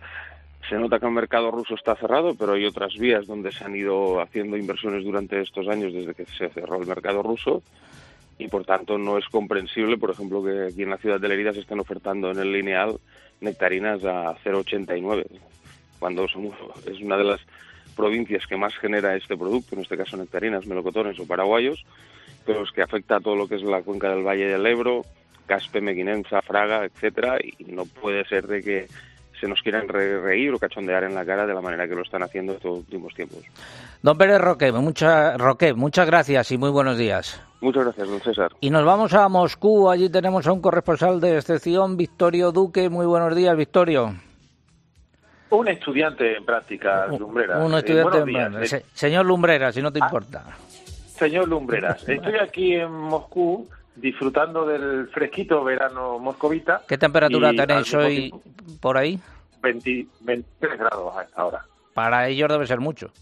Se nota que el mercado ruso está cerrado, pero hay otras vías donde se han ido haciendo inversiones durante estos años desde que se cerró el mercado ruso. Y por tanto no es comprensible, por ejemplo, que aquí en la ciudad de Lérida se estén ofertando en el lineal nectarinas a cero coma ochenta y nueve, cuando somos, es una de las provincias que más genera este producto, en este caso nectarinas, melocotones o paraguayos, pero es que afecta a todo lo que es la cuenca del Valle del Ebro, Caspe, Mequinenza, Fraga, etcétera, y no puede ser de que se nos quieran re reír o cachondear en la cara de la manera que lo están haciendo estos últimos tiempos. Don Pérez Roque, mucha, Roque, muchas gracias y muy buenos días. Muchas gracias, don César. Y nos vamos a Moscú. Allí tenemos a un corresponsal de excepción, Victorio Duque. Muy buenos días, Victorio. Un estudiante en prácticas, Lumbreras. Un estudiante eh, en días. prácticas. Señor Lumbreras, si no te ah, importa. Señor Lumbreras, estoy aquí en Moscú disfrutando del fresquito verano moscovita. ¿Qué temperatura tenéis hoy tiempo, por ahí? veinte, veintitrés grados a esta hora. Para ellos debe ser mucho.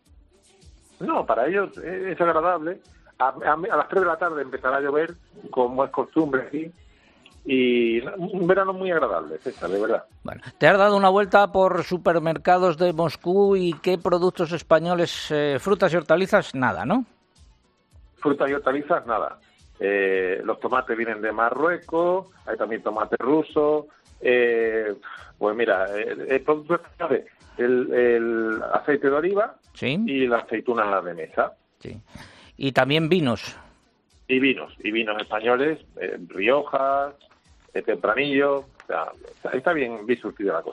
No, para ellos es agradable. A, a, a las tres de la tarde empezará a llover, como es costumbre aquí, y un verano muy agradable, César, de verdad. Bueno, te has dado una vuelta por supermercados de Moscú y qué productos españoles, eh, frutas y hortalizas, nada, ¿no? Frutas y hortalizas, nada. Eh, los tomates vienen de Marruecos, hay también tomate ruso, eh, pues mira, el, el producto es el, el aceite de oliva, ¿sí?, y la aceituna de mesa. Sí. Y también vinos. Y vinos, y vinos españoles, eh, Riojas, eh, Tempranillo, o sea, está bien bien surtida la cosa.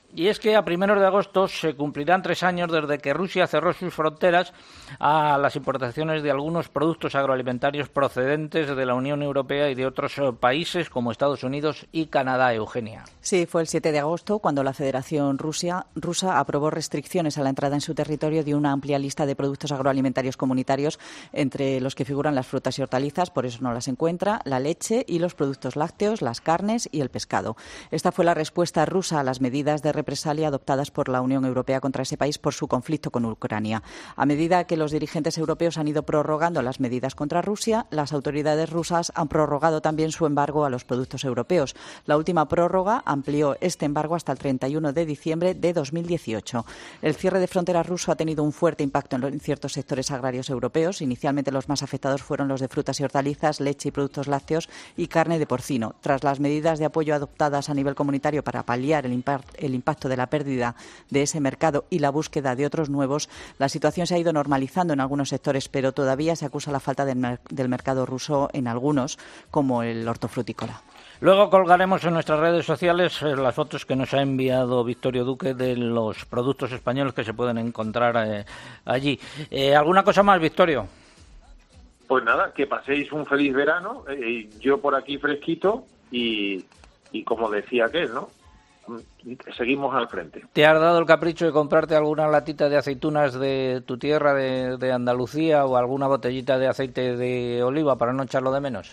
Y es que a primeros de agosto se cumplirán tres años desde que Rusia cerró sus fronteras a las importaciones de algunos productos agroalimentarios procedentes de la Unión Europea y de otros países como Estados Unidos y Canadá. Eugenia. Sí, fue el siete de agosto cuando la Federación Rusia, rusa aprobó restricciones a la entrada en su territorio de una amplia lista de productos agroalimentarios comunitarios, entre los que figuran las frutas y hortalizas, por eso no las encuentra, la leche y los productos lácteos, las carnes y el pescado. Esta fue la respuesta rusa a las medidas de represalia adoptadas por la Unión Europea contra ese país por su conflicto con Ucrania. A medida que los dirigentes europeos han ido prorrogando las medidas contra Rusia, las autoridades rusas han prorrogado también su embargo a los productos europeos. La última prórroga amplió este embargo hasta el treinta y uno de diciembre de dos mil dieciocho. El cierre de fronteras ruso ha tenido un fuerte impacto en ciertos sectores agrarios europeos. Inicialmente los más afectados fueron los de frutas y hortalizas, leche y productos lácteos y carne de porcino. Tras las medidas de apoyo adoptadas a nivel comunitario para paliar el, impact, el impacto de la pérdida de ese mercado y la búsqueda de otros nuevos, la situación se ha ido normalizando en algunos sectores, pero todavía se acusa la falta del, mer- del mercado ruso en algunos, como el hortofrutícola. Luego colgaremos en nuestras redes sociales eh, las fotos que nos ha enviado Victorio Duque de los productos españoles que se pueden encontrar eh, allí. Eh, ¿Alguna cosa más, Victorio? Pues nada, que paséis un feliz verano, eh, yo por aquí fresquito y, y como decía aquel, ¿no? Seguimos al frente. ¿Te has dado el capricho de comprarte alguna latita de aceitunas de tu tierra, de, de Andalucía, o alguna botellita de aceite de oliva para no echarlo de menos?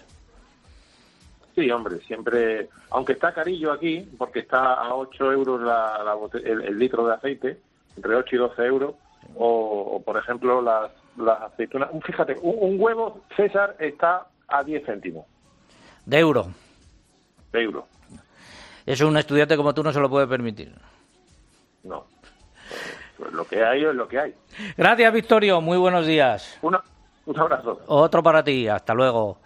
Sí, hombre, siempre, aunque está carillo aquí, porque está a ocho euros la, la bote- el, el litro de aceite, entre ocho y doce euros, o, o por ejemplo las, las aceitunas. Fíjate, un, un huevo, César, está a diez céntimos. De euro. De euro. Eso un estudiante como tú no se lo puede permitir. No. Pues lo que hay es lo que hay. Gracias, Victorio. Muy buenos días. Una, un abrazo. Otro para ti. Hasta luego.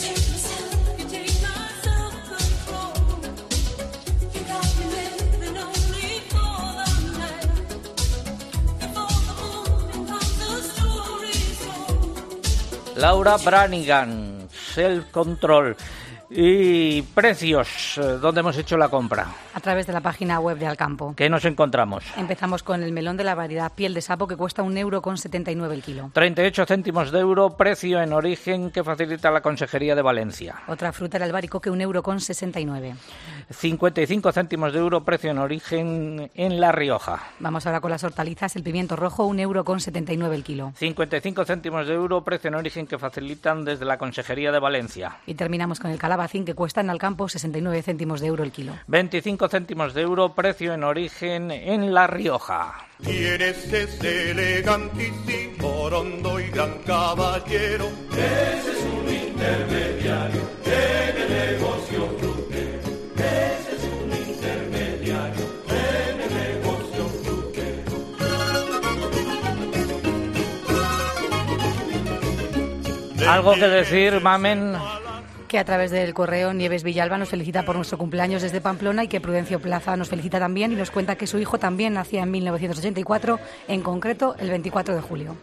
Laura Branigan, Self Control. Y precios, ¿dónde hemos hecho la compra? A través de la página web de Alcampo. ¿Qué nos encontramos? Empezamos con el melón de la variedad piel de sapo, que cuesta un euro con setenta y nueve el kilo. treinta y ocho céntimos de euro, precio en origen que facilita la Consejería de Valencia. Otra fruta era el albaricoque, un euro con sesenta y nueve. cincuenta y cinco céntimos de euro, precio en origen en La Rioja. Vamos ahora con las hortalizas, el pimiento rojo, un euro con setenta y nueve el kilo. cincuenta y cinco céntimos de euro, precio en origen que facilitan desde la Consejería de Valencia. Y terminamos con el calabacín, que cuesta en Alcampo sesenta y nueve céntimos de euro el kilo. veinticinco céntimos de euro, precio en origen en La Rioja. ¿Quién es ese elegantísimo, rondo y gran caballero? Ese es un intermediario en el negocio frutero. Ese es un intermediario en el negocio frutero. ¿Algo que decir, Mamen? Que a través del correo Nieves Villalba nos felicita por nuestro cumpleaños desde Pamplona, y que Prudencio Plaza nos felicita también y nos cuenta que su hijo también nacía en mil novecientos ochenta y cuatro, en concreto el veinticuatro de julio.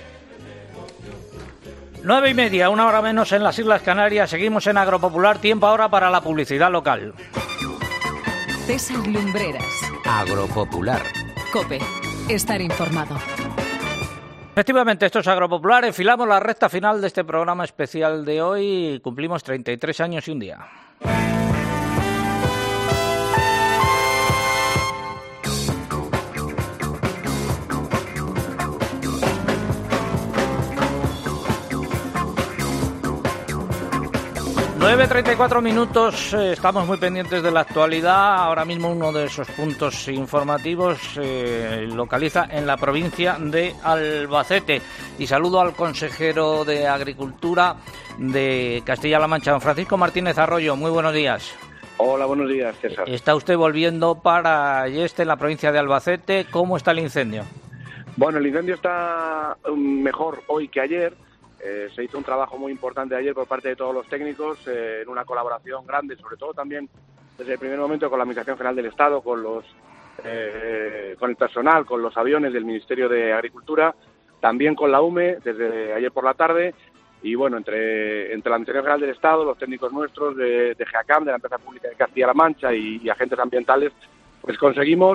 Nueve y media, una hora menos en las Islas Canarias. Seguimos en Agropopular. Tiempo ahora para la publicidad local. César Lumbreras. Agropopular. COPE. Estar informado. Efectivamente, esto es Agropopular. Enfilamos la recta final de este programa especial de hoy. Cumplimos treinta y tres años y un día. nueve treinta y cuatro minutos, eh, estamos muy pendientes de la actualidad. Ahora mismo uno de esos puntos informativos eh, localiza en la provincia de Albacete. Y saludo al consejero de Agricultura de Castilla-La Mancha, don Francisco Martínez Arroyo. Muy buenos días. Hola, buenos días, César. Está usted volviendo para Yeste, en la provincia de Albacete. ¿Cómo está el incendio? Bueno, el incendio está mejor hoy que ayer. Eh, se hizo un trabajo muy importante ayer por parte de todos los técnicos, eh, en una colaboración grande, sobre todo también desde el primer momento con la Administración General del Estado, con los eh, con el personal, con los aviones del Ministerio de Agricultura, también con la U M E desde ayer por la tarde, y bueno, entre, entre la Administración General del Estado, los técnicos nuestros de, de GEACAM, de la Empresa Pública de Castilla-La Mancha y, y agentes ambientales, pues conseguimos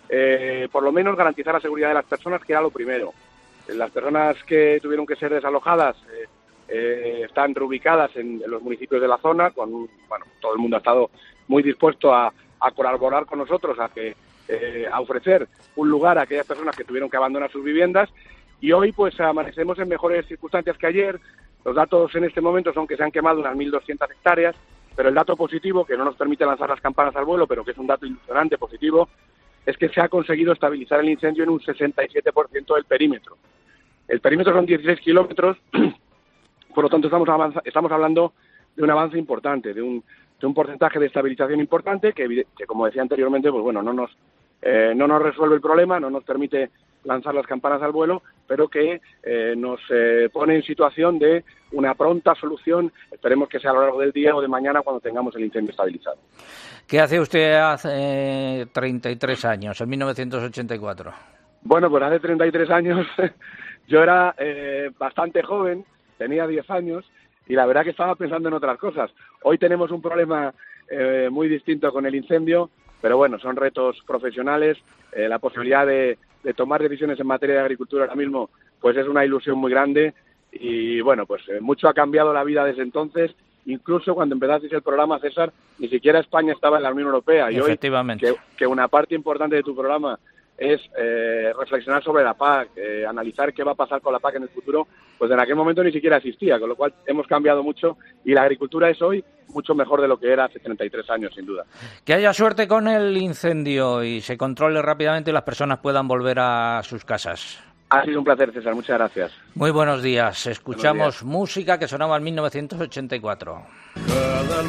eh, por lo menos garantizar la seguridad de las personas, que era lo primero. Las personas que tuvieron que ser desalojadas eh, eh, están reubicadas en, en los municipios de la zona, con bueno, todo el mundo ha estado muy dispuesto a, a colaborar con nosotros, a, que, eh, a ofrecer un lugar a aquellas personas que tuvieron que abandonar sus viviendas, y hoy pues amanecemos en mejores circunstancias que ayer. Los datos en este momento son que se han quemado unas mil doscientas hectáreas, pero el dato positivo, que no nos permite lanzar las campanas al vuelo, pero que es un dato ilusionante positivo, es que se ha conseguido estabilizar el incendio en un sesenta y siete por ciento del perímetro. El perímetro son dieciséis kilómetros, por lo tanto estamos, avanza- estamos hablando de un avance importante, de un, de un porcentaje de estabilización importante que, que como decía anteriormente, pues bueno, no nos, eh, no nos resuelve el problema, no nos permite lanzar las campanas al vuelo, pero que eh, nos eh, pone en situación de una pronta solución. Esperemos que sea a lo largo del día o de mañana cuando tengamos el incendio estabilizado. ¿Qué hace usted hace treinta y tres años, en mil novecientos ochenta y cuatro? Bueno, pues hace treinta y tres años yo era eh, bastante joven, tenía diez años, y la verdad que estaba pensando en otras cosas. Hoy tenemos un problema eh, muy distinto con el incendio, pero bueno, son retos profesionales. Eh, la posibilidad de, de tomar decisiones en materia de agricultura ahora mismo, pues es una ilusión muy grande, y bueno, pues eh, mucho ha cambiado la vida desde entonces. Incluso cuando empezasteis el programa, César, ni siquiera España estaba en la Unión Europea, y hoy que, que una parte importante de tu programa es eh, reflexionar sobre la P A C, eh, analizar qué va a pasar con la P A C en el futuro, pues en aquel momento ni siquiera existía, con lo cual hemos cambiado mucho, y la agricultura es hoy mucho mejor de lo que era hace treinta y tres años, sin duda. Que haya suerte con el incendio y se controle rápidamente y las personas puedan volver a sus casas. Ha sido un placer, César, muchas gracias. Muy buenos días. Escuchamos Buenos días. Música que sonaba en mil novecientos ochenta y cuatro. Cada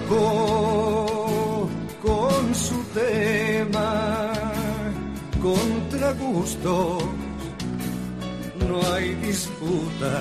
loco con su tema, contra gustos no hay disputa.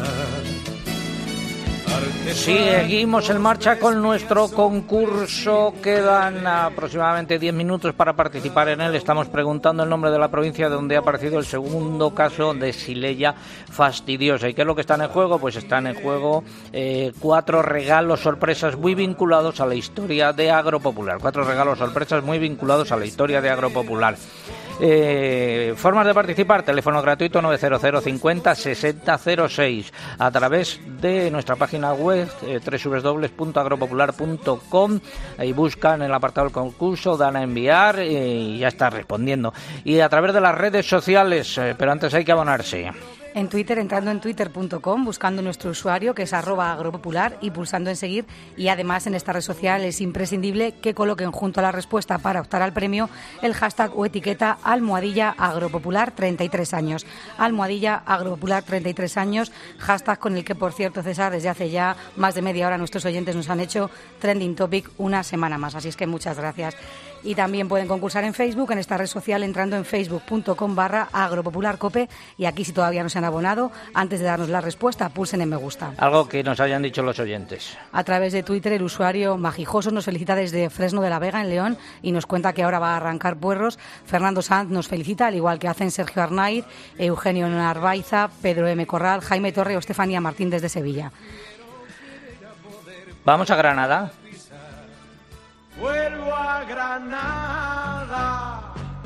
Seguimos en marcha con nuestro concurso. Quedan aproximadamente diez minutos para participar en él. Estamos preguntando el nombre de la provincia donde ha aparecido el segundo caso de Xylella fastidiosa. ¿Y qué es lo que está en juego? Pues están en juego eh, cuatro regalos sorpresas muy vinculados a la historia de Agropopular. Cuatro regalos sorpresas muy vinculados a la historia de Agropopular. Eh, formas de participar: teléfono gratuito nueve cero cero cincuenta sesenta cero seis, a través de nuestra página web eh, doble u doble u doble u punto agropopular punto com. Ahí buscan el apartado del concurso, dan a enviar eh, y ya está respondiendo. Y a través de las redes sociales, eh, pero antes hay que abonarse. En Twitter, entrando en twitter punto com, buscando nuestro usuario, que es arroba agropopular, y pulsando en seguir. Y además en esta red social es imprescindible que coloquen junto a la respuesta para optar al premio el hashtag o etiqueta almohadilla agropopular treinta y tres años. Almohadilla agropopular treinta y tres años, hashtag con el que, por cierto, César, desde hace ya más de media hora nuestros oyentes nos han hecho trending topic una semana más. Así es que muchas gracias. Y también pueden concursar en Facebook, en esta red social, entrando en facebook punto com barra agropopularcope. Y aquí, si todavía no se han abonado, antes de darnos la respuesta, pulsen en me gusta. Algo que nos hayan dicho los oyentes. A través de Twitter, el usuario Magijoso nos felicita desde Fresno de la Vega, en León, y nos cuenta que ahora va a arrancar puerros. Fernando Sanz nos felicita, al igual que hacen Sergio Arnaiz, Eugenio Narvaiza, Pedro M. Corral, Jaime Torre o Estefanía Martín desde Sevilla. Vamos a Granada. Vuelvo a Granada,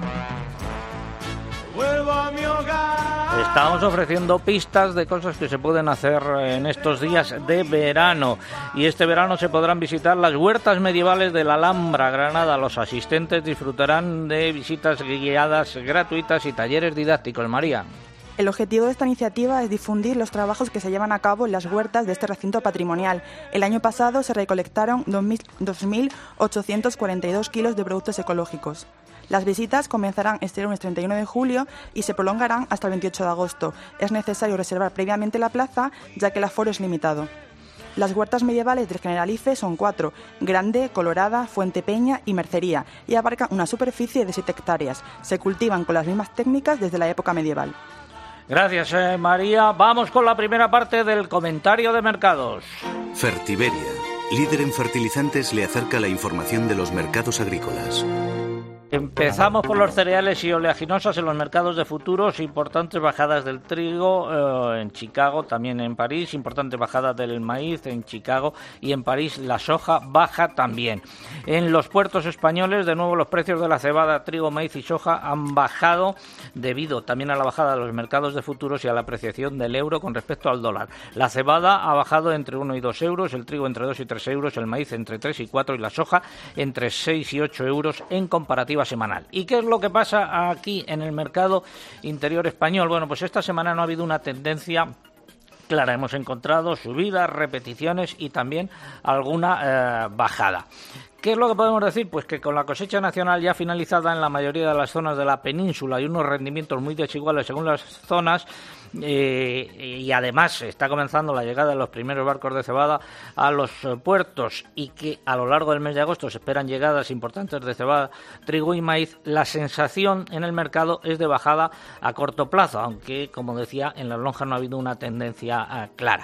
vuelvo a mi hogar. Estamos ofreciendo pistas de cosas que se pueden hacer en estos días de verano. Y este verano se podrán visitar las huertas medievales de la Alhambra, Granada. Los asistentes disfrutarán de visitas guiadas gratuitas y talleres didácticos. María. El objetivo de esta iniciativa es difundir los trabajos que se llevan a cabo en las huertas de este recinto patrimonial. El año pasado se recolectaron dos mil ochocientos cuarenta y dos kilos de productos ecológicos. Las visitas comenzarán este lunes treinta y uno de julio y se prolongarán hasta el veintiocho de agosto. Es necesario reservar previamente la plaza, ya que el aforo es limitado. Las huertas medievales del Generalife son cuatro: Grande, Colorada, Fuente Peña y Mercería, y abarcan una superficie de siete hectáreas. Se cultivan con las mismas técnicas desde la época medieval. Gracias, eh, María. Vamos con la primera parte del comentario de mercados. Fertiberia, líder en fertilizantes, le acerca la información de los mercados agrícolas. Empezamos por los cereales y oleaginosas en los mercados de futuros, importantes bajadas del trigo eh, en Chicago, también en París, importantes bajadas del maíz en Chicago y en París la soja baja también. En los puertos españoles, de nuevo, los precios de la cebada, trigo, maíz y soja han bajado debido también a la bajada de los mercados de futuros y a la apreciación del euro con respecto al dólar. La cebada ha bajado entre uno y dos euros, el trigo entre dos y tres euros, el maíz entre tres y cuatro y la soja entre seis y ocho euros en comparativa semanal. ¿Y qué es lo que pasa aquí en el mercado interior español? Bueno, pues esta semana no ha habido una tendencia clara. Hemos encontrado subidas, repeticiones y también alguna eh, bajada. ¿Qué es lo que podemos decir? Pues que con la cosecha nacional ya finalizada en la mayoría de las zonas de la península y unos rendimientos muy desiguales según las zonas, eh, y además está comenzando la llegada de los primeros barcos de cebada a los eh, puertos y que a lo largo del mes de agosto se esperan llegadas importantes de cebada, trigo y maíz, la sensación en el mercado es de bajada a corto plazo, aunque, como decía, en las lonjas no ha habido una tendencia eh, clara.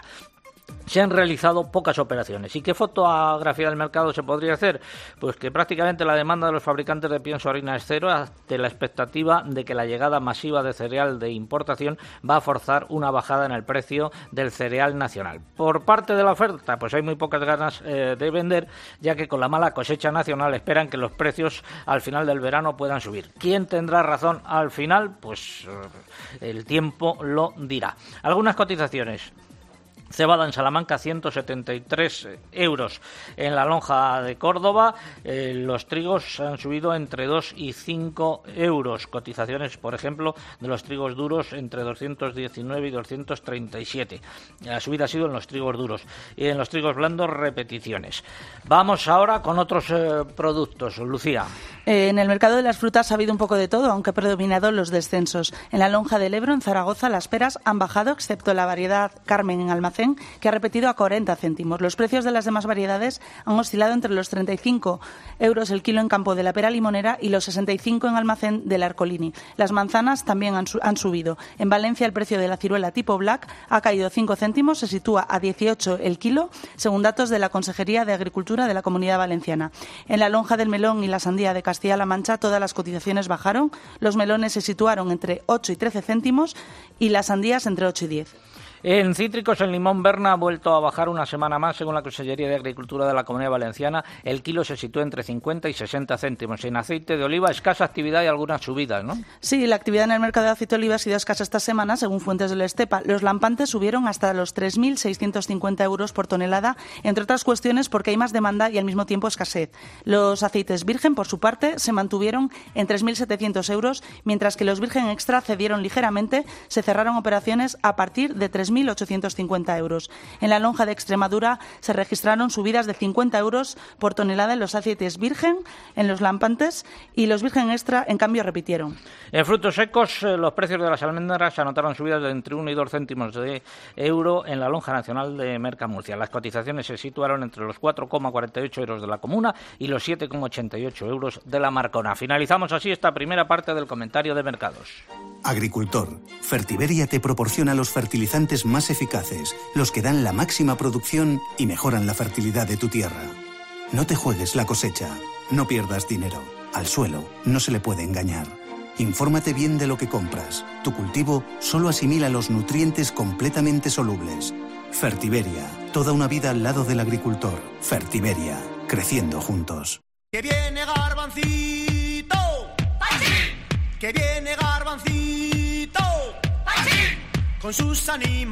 Se han realizado pocas operaciones. ¿Y qué fotografía del mercado se podría hacer? Pues que prácticamente la demanda de los fabricantes de pienso harina es cero ante la expectativa de que la llegada masiva de cereal de importación va a forzar una bajada en el precio del cereal nacional. Por parte de la oferta, pues hay muy pocas ganas eh, de vender, ya que con la mala cosecha nacional esperan que los precios al final del verano puedan subir. ¿Quién tendrá razón al final? Pues eh, el tiempo lo dirá. Algunas cotizaciones. Cebada en Salamanca, ciento setenta y tres euros. En la lonja de Córdoba, eh, los trigos han subido entre dos y cinco euros. Cotizaciones, por ejemplo, de los trigos duros entre doscientos diecinueve y doscientos treinta y siete. La subida ha sido en los trigos duros. Y en los trigos blandos, repeticiones. Vamos ahora con otros eh, productos. Lucía. Eh, en el mercado de las frutas ha habido un poco de todo, aunque ha predominado los descensos. En la lonja del Ebro, en Zaragoza, las peras han bajado, excepto la variedad Carmen en almacén, que ha repetido a cuarenta céntimos. Los precios de las demás variedades han oscilado entre los treinta y cinco euros el kilo en campo de la pera limonera y los sesenta y cinco en almacén del Arcolini. Las manzanas también han, su- han subido. En Valencia el precio de la ciruela tipo Black ha caído cinco céntimos, se sitúa a dieciocho el kilo, según datos de la Consejería de Agricultura de la Comunidad Valenciana. En la lonja del melón y la sandía de Castilla-La Mancha todas las cotizaciones bajaron. Los melones se situaron entre ocho y trece céntimos y las sandías entre ocho y diez. En cítricos, el limón Berna ha vuelto a bajar una semana más, según la Consellería de Agricultura de la Comunidad Valenciana. El kilo se sitúa entre cincuenta y sesenta céntimos. En aceite de oliva, escasa actividad y algunas subidas, ¿no? Sí, la actividad en el mercado de aceite de oliva ha sido escasa esta semana, según fuentes de la Estepa. Los lampantes subieron hasta los tres mil seiscientos cincuenta euros por tonelada, entre otras cuestiones porque hay más demanda y al mismo tiempo escasez. Los aceites virgen, por su parte, se mantuvieron en tres mil setecientos euros, mientras que los virgen extra cedieron ligeramente, se cerraron operaciones a partir de tres mil ochocientos cincuenta euros. En la lonja de Extremadura se registraron subidas de cincuenta euros por tonelada en los aceites virgen, en los lampantes, y los virgen extra, en cambio, repitieron. En frutos secos, eh, los precios de las almendras se anotaron subidas de entre uno y dos céntimos de euro en la lonja nacional de Mercamurcia. Las cotizaciones se situaron entre los cuatro coma cuarenta y ocho euros de la comuna y los siete coma ochenta y ocho euros de la Marcona. Finalizamos así esta primera parte del comentario de mercados. Agricultor, Fertiberia te proporciona los fertilizantes más eficaces, los que dan la máxima producción y mejoran la fertilidad de tu tierra. No te juegues la cosecha, no pierdas dinero. Al suelo no se le puede engañar. Infórmate bien de lo que compras. Tu cultivo solo asimila los nutrientes completamente solubles. Fertiberia, toda una vida al lado del agricultor. Fertiberia, creciendo juntos. Que viene Garbancito, ¡Pachín! Que viene Garbancito, ¡Pachín! Con sus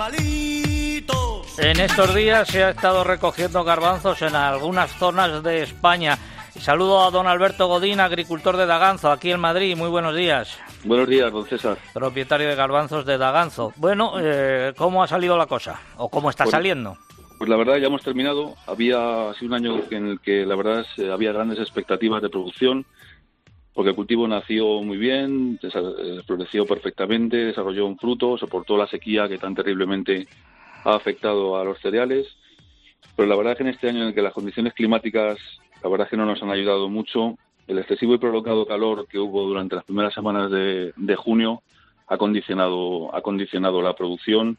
animalitos. En estos días se ha estado recogiendo garbanzos en algunas zonas de España. Saludo a don Alberto Godín, agricultor de Daganzo, aquí en Madrid. Muy buenos días. Buenos días, don César. Propietario de garbanzos de Daganzo. Bueno, eh, ¿cómo ha salido la cosa? ¿O cómo está Pues, saliendo? Pues la verdad ya hemos terminado. Había sido un año en el que la verdad es, eh, había grandes expectativas de producción, porque el cultivo nació muy bien, desa- eh, floreció perfectamente, desarrolló un fruto, soportó la sequía que tan terriblemente ha afectado a los cereales. Pero la verdad es que en este año en el que las condiciones climáticas, la verdad es que no nos han ayudado mucho, el excesivo y prolongado calor que hubo durante las primeras semanas de, de junio ha condicionado, ha condicionado la producción,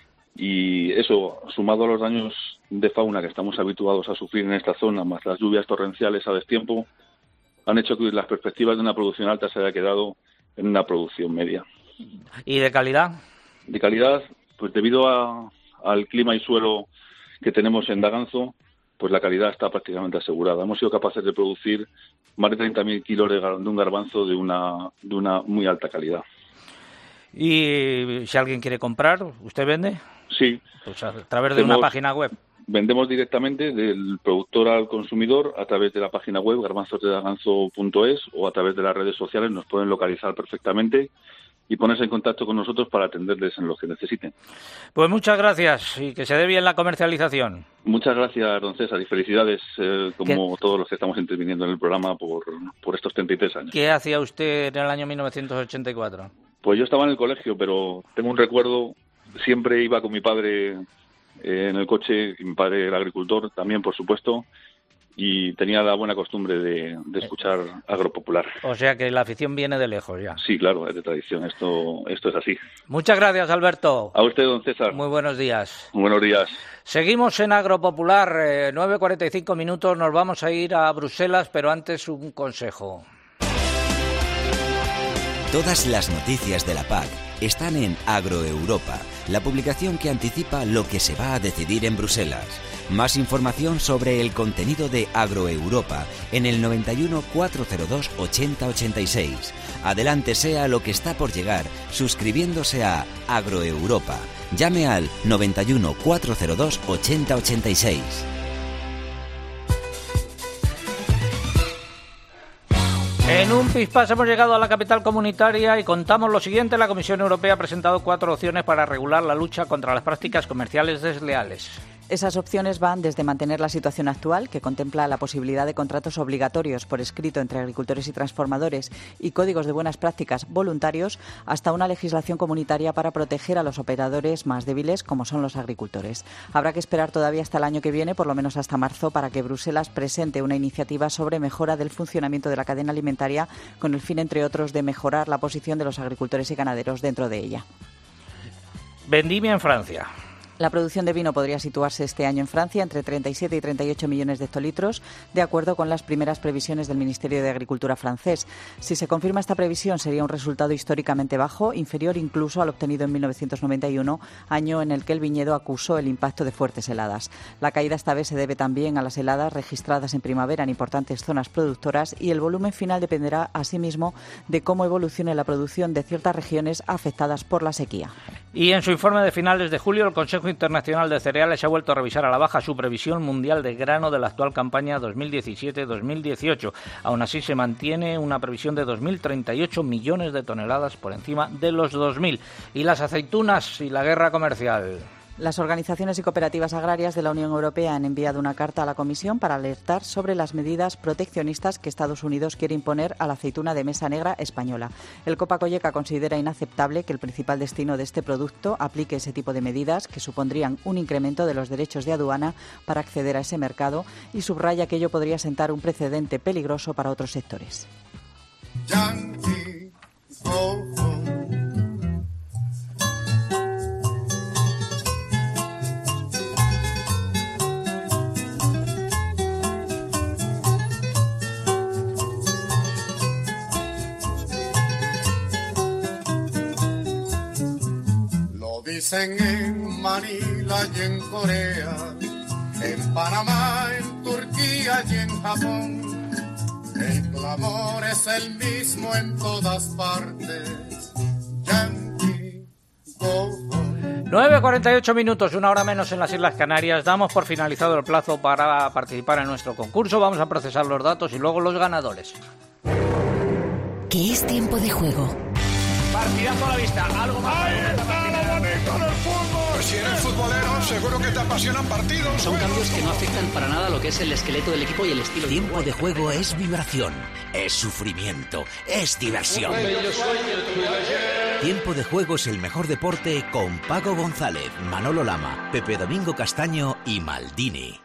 y eso, sumado a los daños de fauna que estamos habituados a sufrir en esta zona, más las lluvias torrenciales a destiempo, han hecho que las perspectivas de una producción alta se haya quedado en una producción media. ¿Y de calidad? De calidad, pues debido a, al clima y suelo que tenemos en Daganzo, pues la calidad está prácticamente asegurada. Hemos sido capaces de producir más de treinta mil kilos de, de un garbanzo de una, de una muy alta calidad. ¿Y si alguien quiere comprar, usted vende? Sí. Pues a través de Hemos, una página web. Vendemos directamente del productor al consumidor a través de la página web garbanzos de daganzo punto es o a través de las redes sociales. Nos pueden localizar perfectamente y ponerse en contacto con nosotros para atenderles en lo que necesiten. Pues muchas gracias y que se dé bien la comercialización. Muchas gracias, don César, y felicidades, eh, como ¿Qué? todos los que estamos interviniendo en el programa por, por estos treinta y tres años. ¿Qué hacía usted en el año mil novecientos ochenta y cuatro? Pues yo estaba en el colegio, pero tengo un recuerdo, siempre iba con mi padre eh, en el coche, y mi padre era agricultor también, por supuesto, y tenía la buena costumbre de, de escuchar agropopular. O sea que la afición viene de lejos ya. Sí, claro, es de tradición, esto, esto es así. Muchas gracias, Alberto. A usted, don César. Muy buenos días. Buenos días. Seguimos en Agropopular, eh, nueve cuarenta y cinco minutos, nos vamos a ir a Bruselas, pero antes un consejo. Todas las noticias de la P A C están en Agroeuropa, la publicación que anticipa lo que se va a decidir en Bruselas. Más información sobre el contenido de Agroeuropa en el noventa y uno, cuatrocientos dos, ochenta, ochenta y seis. Adelántese a lo que está por llegar suscribiéndose a Agroeuropa. Llame al noventa y uno, cuatrocientos dos, ochenta, ochenta y seis. En un pispás hemos llegado a la capital comunitaria y contamos lo siguiente. La Comisión Europea ha presentado cuatro opciones para regular la lucha contra las prácticas comerciales desleales. Esas opciones van desde mantener la situación actual, que contempla la posibilidad de contratos obligatorios por escrito entre agricultores y transformadores y códigos de buenas prácticas voluntarios, hasta una legislación comunitaria para proteger a los operadores más débiles, como son los agricultores. Habrá que esperar todavía hasta el año que viene, por lo menos hasta marzo, para que Bruselas presente una iniciativa sobre mejora del funcionamiento de la cadena alimentaria, con el fin, entre otros, de mejorar la posición de los agricultores y ganaderos dentro de ella. Vendimia en Francia. La producción de vino podría situarse este año en Francia entre treinta y siete y treinta y ocho millones de hectolitros, de acuerdo con las primeras previsiones del Ministerio de Agricultura francés. Si se confirma esta previsión, sería un resultado históricamente bajo, inferior incluso al obtenido en mil novecientos noventa y uno, año en el que el viñedo acusó el impacto de fuertes heladas. La caída esta vez se debe también a las heladas registradas en primavera en importantes zonas productoras, y el volumen final dependerá asimismo de cómo evolucione la producción de ciertas regiones afectadas por la sequía. Y en su informe de finales de julio, el Consejo Internacional de Cereales ha vuelto a revisar a la baja su previsión mundial de grano de la actual campaña dos mil diecisiete dos mil dieciocho. Aún así, se mantiene una previsión de dos mil treinta y ocho millones de toneladas por encima de los dos mil. Y las aceitunas y la guerra comercial. Las organizaciones y cooperativas agrarias de la Unión Europea han enviado una carta a la Comisión para alertar sobre las medidas proteccionistas que Estados Unidos quiere imponer a la aceituna de mesa negra española. El Copa-Cogeca considera inaceptable que el principal destino de este producto aplique ese tipo de medidas que supondrían un incremento de los derechos de aduana para acceder a ese mercado, y subraya que ello podría sentar un precedente peligroso para otros sectores. Yankee, oh, oh. Dicen en Manila y en Corea, en Panamá, en Turquía y en Japón, el clamor es el mismo en todas partes. Yankee, go home. nueve cuarenta y ocho minutos, una hora menos en las Islas Canarias. Damos por finalizado el plazo para participar en nuestro concurso. Vamos a procesar los datos y luego los ganadores. ¿Qué es tiempo de juego? Partidazo a la vista, algo más. ¡Ahí está lo bonito del fútbol! Pues si eres futbolero, seguro que te apasionan partidos. Son cambios que no afectan para nada lo que es el esqueleto del equipo y el estilo. Tiempo de juego es vibración, es sufrimiento, es diversión. Tiempo de juego es el mejor deporte con Paco González, Manolo Lama, Pepe Domingo Castaño y Maldini.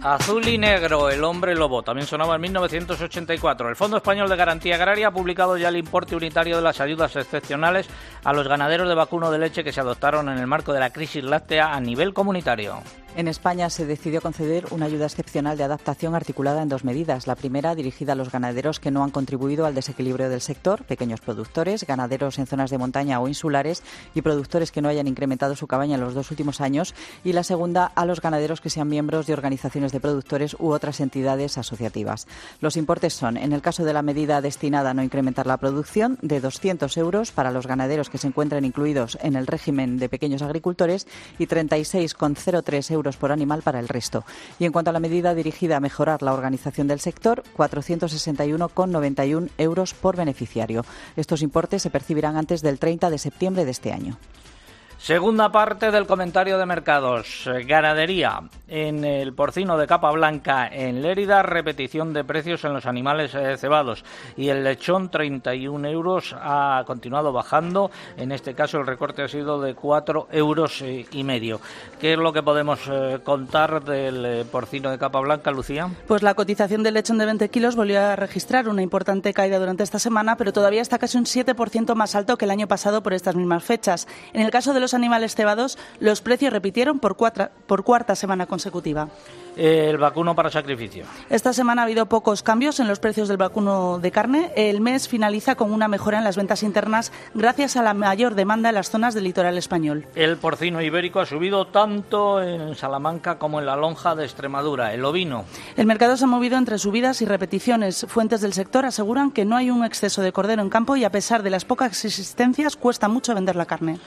Azul y negro, el hombre lobo, también sonaba en mil novecientos ochenta y cuatro. El Fondo Español de Garantía Agraria ha publicado ya el importe unitario de las ayudas excepcionales a los ganaderos de vacuno de leche que se adoptaron en el marco de la crisis láctea a nivel comunitario. En España se decidió conceder una ayuda excepcional de adaptación articulada en dos medidas. La primera, dirigida a los ganaderos que no han contribuido al desequilibrio del sector, pequeños productores, ganaderos en zonas de montaña o insulares y productores que no hayan incrementado su cabaña en los dos últimos años. Y la segunda, a los ganaderos que sean miembros de organizaciones de productores u otras entidades asociativas. Los importes son, en el caso de la medida destinada a no incrementar la producción, de doscientos euros para los ganaderos que se encuentren incluidos en el régimen de pequeños agricultores y treinta y seis coma cero tres euros por animal para el resto. Y en cuanto a la medida dirigida a mejorar la organización del sector, cuatrocientos sesenta y uno coma noventa y uno euros por beneficiario. Estos importes se percibirán antes del treinta de septiembre de este año. Segunda parte del comentario de mercados. Ganadería. En el porcino de capa blanca en Lérida, repetición de precios en los animales eh, cebados. Y el lechón, treinta y un euros, ha continuado bajando. En este caso el recorte ha sido de cuatro euros eh, y medio. ¿Qué es lo que podemos eh, contar del eh, porcino de capa blanca, Lucía? Pues la cotización del lechón de veinte kilos volvió a registrar una importante caída durante esta semana, pero todavía está casi un siete por ciento más alto que el año pasado por estas mismas fechas. En el caso de los animales cebados, los precios repitieron por, cuatro, por cuarta semana consecutiva. El vacuno para sacrificio. Esta semana ha habido pocos cambios en los precios del vacuno de carne. El mes finaliza con una mejora en las ventas internas gracias a la mayor demanda en las zonas del litoral español. El porcino ibérico ha subido tanto en Salamanca como en la lonja de Extremadura. El ovino. El mercado se ha movido entre subidas y repeticiones. Fuentes del sector aseguran que no hay un exceso de cordero en campo y a pesar de las pocas existencias cuesta mucho vender la carne.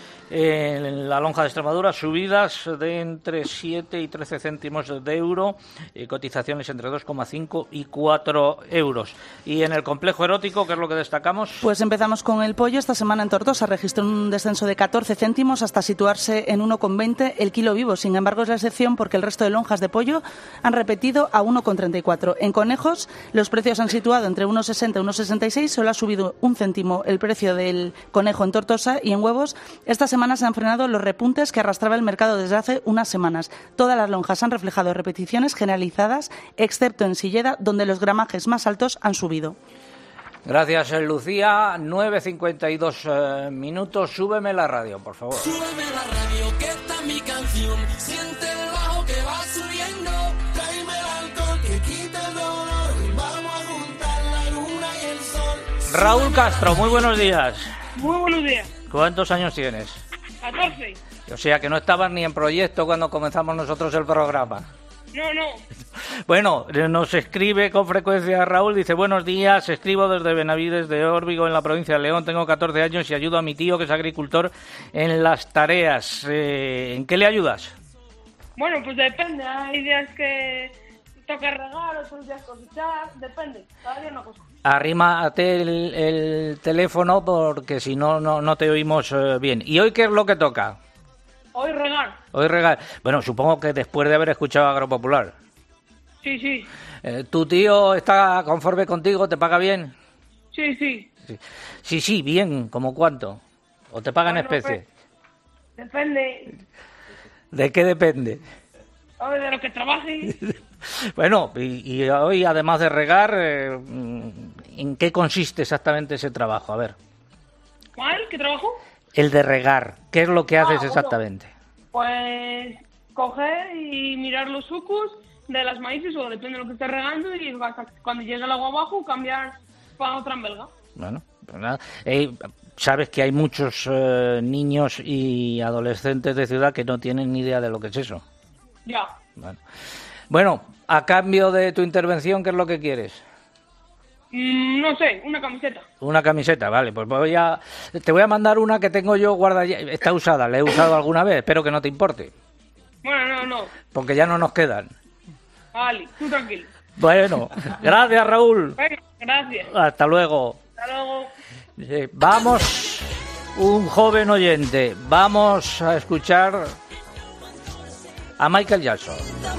En la lonja de Extremadura, subidas de entre siete y trece céntimos de euro, eh, cotizaciones entre dos coma cinco y cuatro euros. Y en el complejo erótico, ¿qué es lo que destacamos? Pues empezamos con el pollo. Esta semana en Tortosa registró un descenso de catorce céntimos hasta situarse en uno coma veinte el kilo vivo. Sin embargo, es la excepción porque el resto de lonjas de pollo han repetido a uno coma treinta y cuatro. En conejos, los precios han situado entre uno coma sesenta y uno coma sesenta y seis. Solo ha subido un céntimo el precio del conejo en Tortosa. Y en huevos, esta semana se han frenado los repuntes que arrastraba el mercado desde hace unas semanas. Todas las lonjas han reflejado repeticiones generalizadas, excepto en Silleda, donde los gramajes más altos han subido. Gracias, Lucía. nueve cincuenta y dos eh, minutos. Súbeme la radio, por favor. Súbeme la radio, que está mi canción. Siente el bajo que va subiendo. Tráeme el alcohol que quita el dolor. Y vamos a juntar la luna y el sol. Raúl Castro, muy buenos días. Muy buenos días. ¿Cuántos años tienes? catorce. O sea, que no estabas ni en proyecto cuando comenzamos nosotros el programa. No, no. Bueno, nos escribe con frecuencia Raúl, dice: buenos días, escribo desde Benavides de Órbigo, en la provincia de León, tengo catorce años y ayudo a mi tío, que es agricultor, en las tareas. Eh, ¿En qué le ayudas? Bueno, pues depende, hay días que toca regar, otros días cosechar, depende, cada día una cosa. Arrímate el, el teléfono porque si no, no, no te oímos eh, bien. ¿Y hoy qué es lo que toca? Hoy regar. Hoy regar. Bueno, supongo que después de haber escuchado Agropopular. Sí, sí. Eh, ¿Tu tío está conforme contigo? ¿Te paga bien? Sí, sí. Sí, sí, sí, bien. ¿Cómo cuánto? ¿O te paga en bueno, especie? Pues, depende. ¿De qué depende? A ver, de lo que trabaje. Bueno, y, y hoy, además de regar, eh, ¿en qué consiste exactamente ese trabajo? A ver. ¿Cuál? ¿Qué trabajo? El de regar. ¿Qué es lo que haces ah, exactamente? Bueno, pues coger y mirar los sucos de las maíces, o depende de lo que estés regando, y cuando llegue el agua abajo, cambiar para otra embelga. Bueno, pues nada. Eh, sabes que hay muchos eh, niños y adolescentes de ciudad que no tienen ni idea de lo que es eso. Ya. Bueno. Bueno, a cambio de tu intervención, ¿qué es lo que quieres? Mm, no sé, una camiseta. Una camiseta, vale, pues voy a, te voy a mandar una que tengo yo guardada, está usada, la he usado alguna vez, espero que no te importe. Bueno, no, no. Porque ya no nos quedan. Vale, tú tranquilo. Bueno, gracias, Raúl. Bueno, gracias. Hasta luego. Hasta luego. Eh, vamos, un joven oyente, vamos a escuchar a Michael Jackson.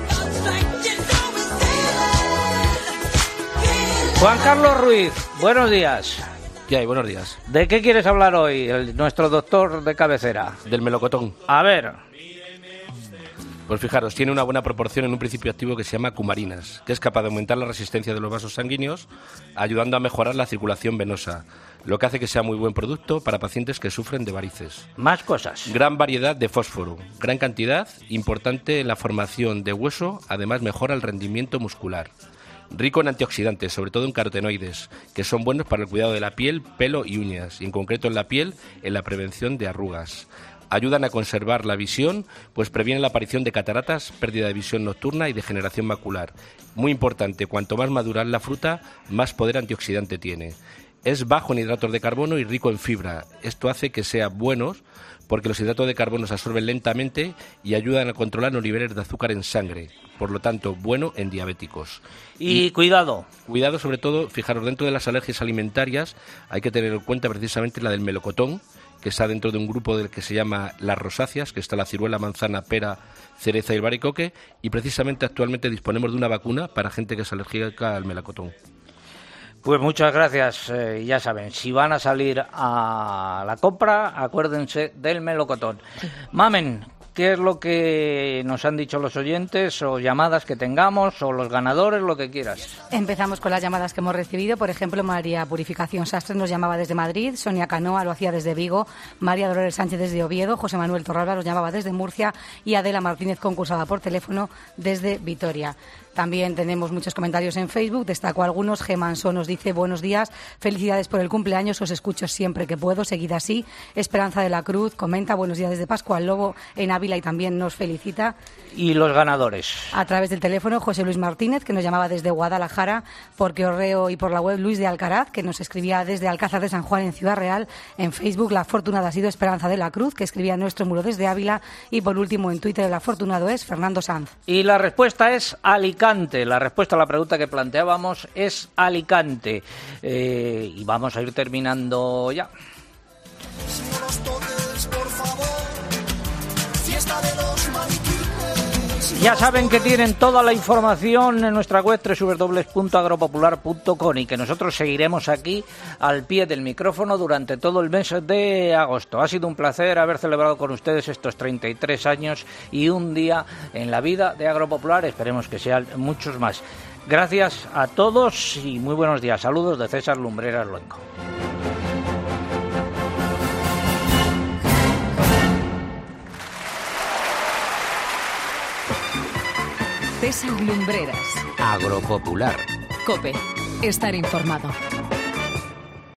Juan Carlos Ruiz, buenos días. ¿Qué hay? Buenos días. ¿De qué quieres hablar hoy, el, nuestro doctor de cabecera? Del melocotón. A ver. Pues fijaros, tiene una buena proporción en un principio activo que se llama cumarinas, que es capaz de aumentar la resistencia de los vasos sanguíneos, ayudando a mejorar la circulación venosa, lo que hace que sea muy buen producto para pacientes que sufren de varices. Más cosas. Gran variedad de fósforo, gran cantidad, importante en la formación de hueso, además mejora el rendimiento muscular. Rico en antioxidantes, sobre todo en carotenoides, que son buenos para el cuidado de la piel, pelo y uñas, y en concreto en la piel, en la prevención de arrugas. Ayudan a conservar la visión, pues previenen la aparición de cataratas, pérdida de visión nocturna y degeneración macular. Muy importante, cuanto más madura es la fruta, más poder antioxidante tiene. Es bajo en hidratos de carbono y rico en fibra. Esto hace que sea bueno porque los hidratos de carbono se absorben lentamente y ayudan a controlar los niveles de azúcar en sangre. Por lo tanto, bueno en diabéticos. Y, y cuidado. Cuidado sobre todo, fijaros, dentro de las alergias alimentarias hay que tener en cuenta precisamente la del melocotón, que está dentro de un grupo del que se llama las rosáceas, que está la ciruela, manzana, pera, cereza y el baricoque, y precisamente actualmente disponemos de una vacuna para gente que es alérgica al melocotón. Pues muchas gracias. Eh, ya saben, si van a salir a la compra, acuérdense del melocotón. Mamen, ¿qué es lo que nos han dicho los oyentes o llamadas que tengamos o los ganadores, lo que quieras? Empezamos con las llamadas que hemos recibido. Por ejemplo, María Purificación Sastres nos llamaba desde Madrid, Sonia Canoa lo hacía desde Vigo, María Dolores Sánchez desde Oviedo, José Manuel Torralba nos llamaba desde Murcia y Adela Martínez concursaba por teléfono desde Vitoria. También tenemos muchos comentarios en Facebook, destaco algunos. Gemanso nos dice: buenos días, felicidades por el cumpleaños, os escucho siempre que puedo, seguid así. Esperanza de la Cruz comenta: buenos días desde Pascual Lobo en Ávila y también nos felicita. Y los ganadores. A través del teléfono, José Luis Martínez, que nos llamaba desde Guadalajara, por correo y por la web Luis de Alcaraz, que nos escribía desde Alcázar de San Juan en Ciudad Real. En Facebook, la afortunada ha sido Esperanza de la Cruz, que escribía en nuestro muro desde Ávila. Y por último, en Twitter, el afortunado es Fernando Sanz. Y la respuesta es Alicante. La respuesta a la pregunta que planteábamos es Alicante. Eh, y vamos a ir terminando ya. Ya saben que tienen toda la información en nuestra web doble u doble u doble u punto agropopular punto com y que nosotros seguiremos aquí al pie del micrófono durante todo el mes de agosto. Ha sido un placer haber celebrado con ustedes estos treinta y tres años y un día en la vida de Agropopular. Esperemos que sean muchos más. Gracias a todos y muy buenos días. Saludos de César Lumbreras Luengo. César Lumbreras. Agropopular. COPE. Estar informado.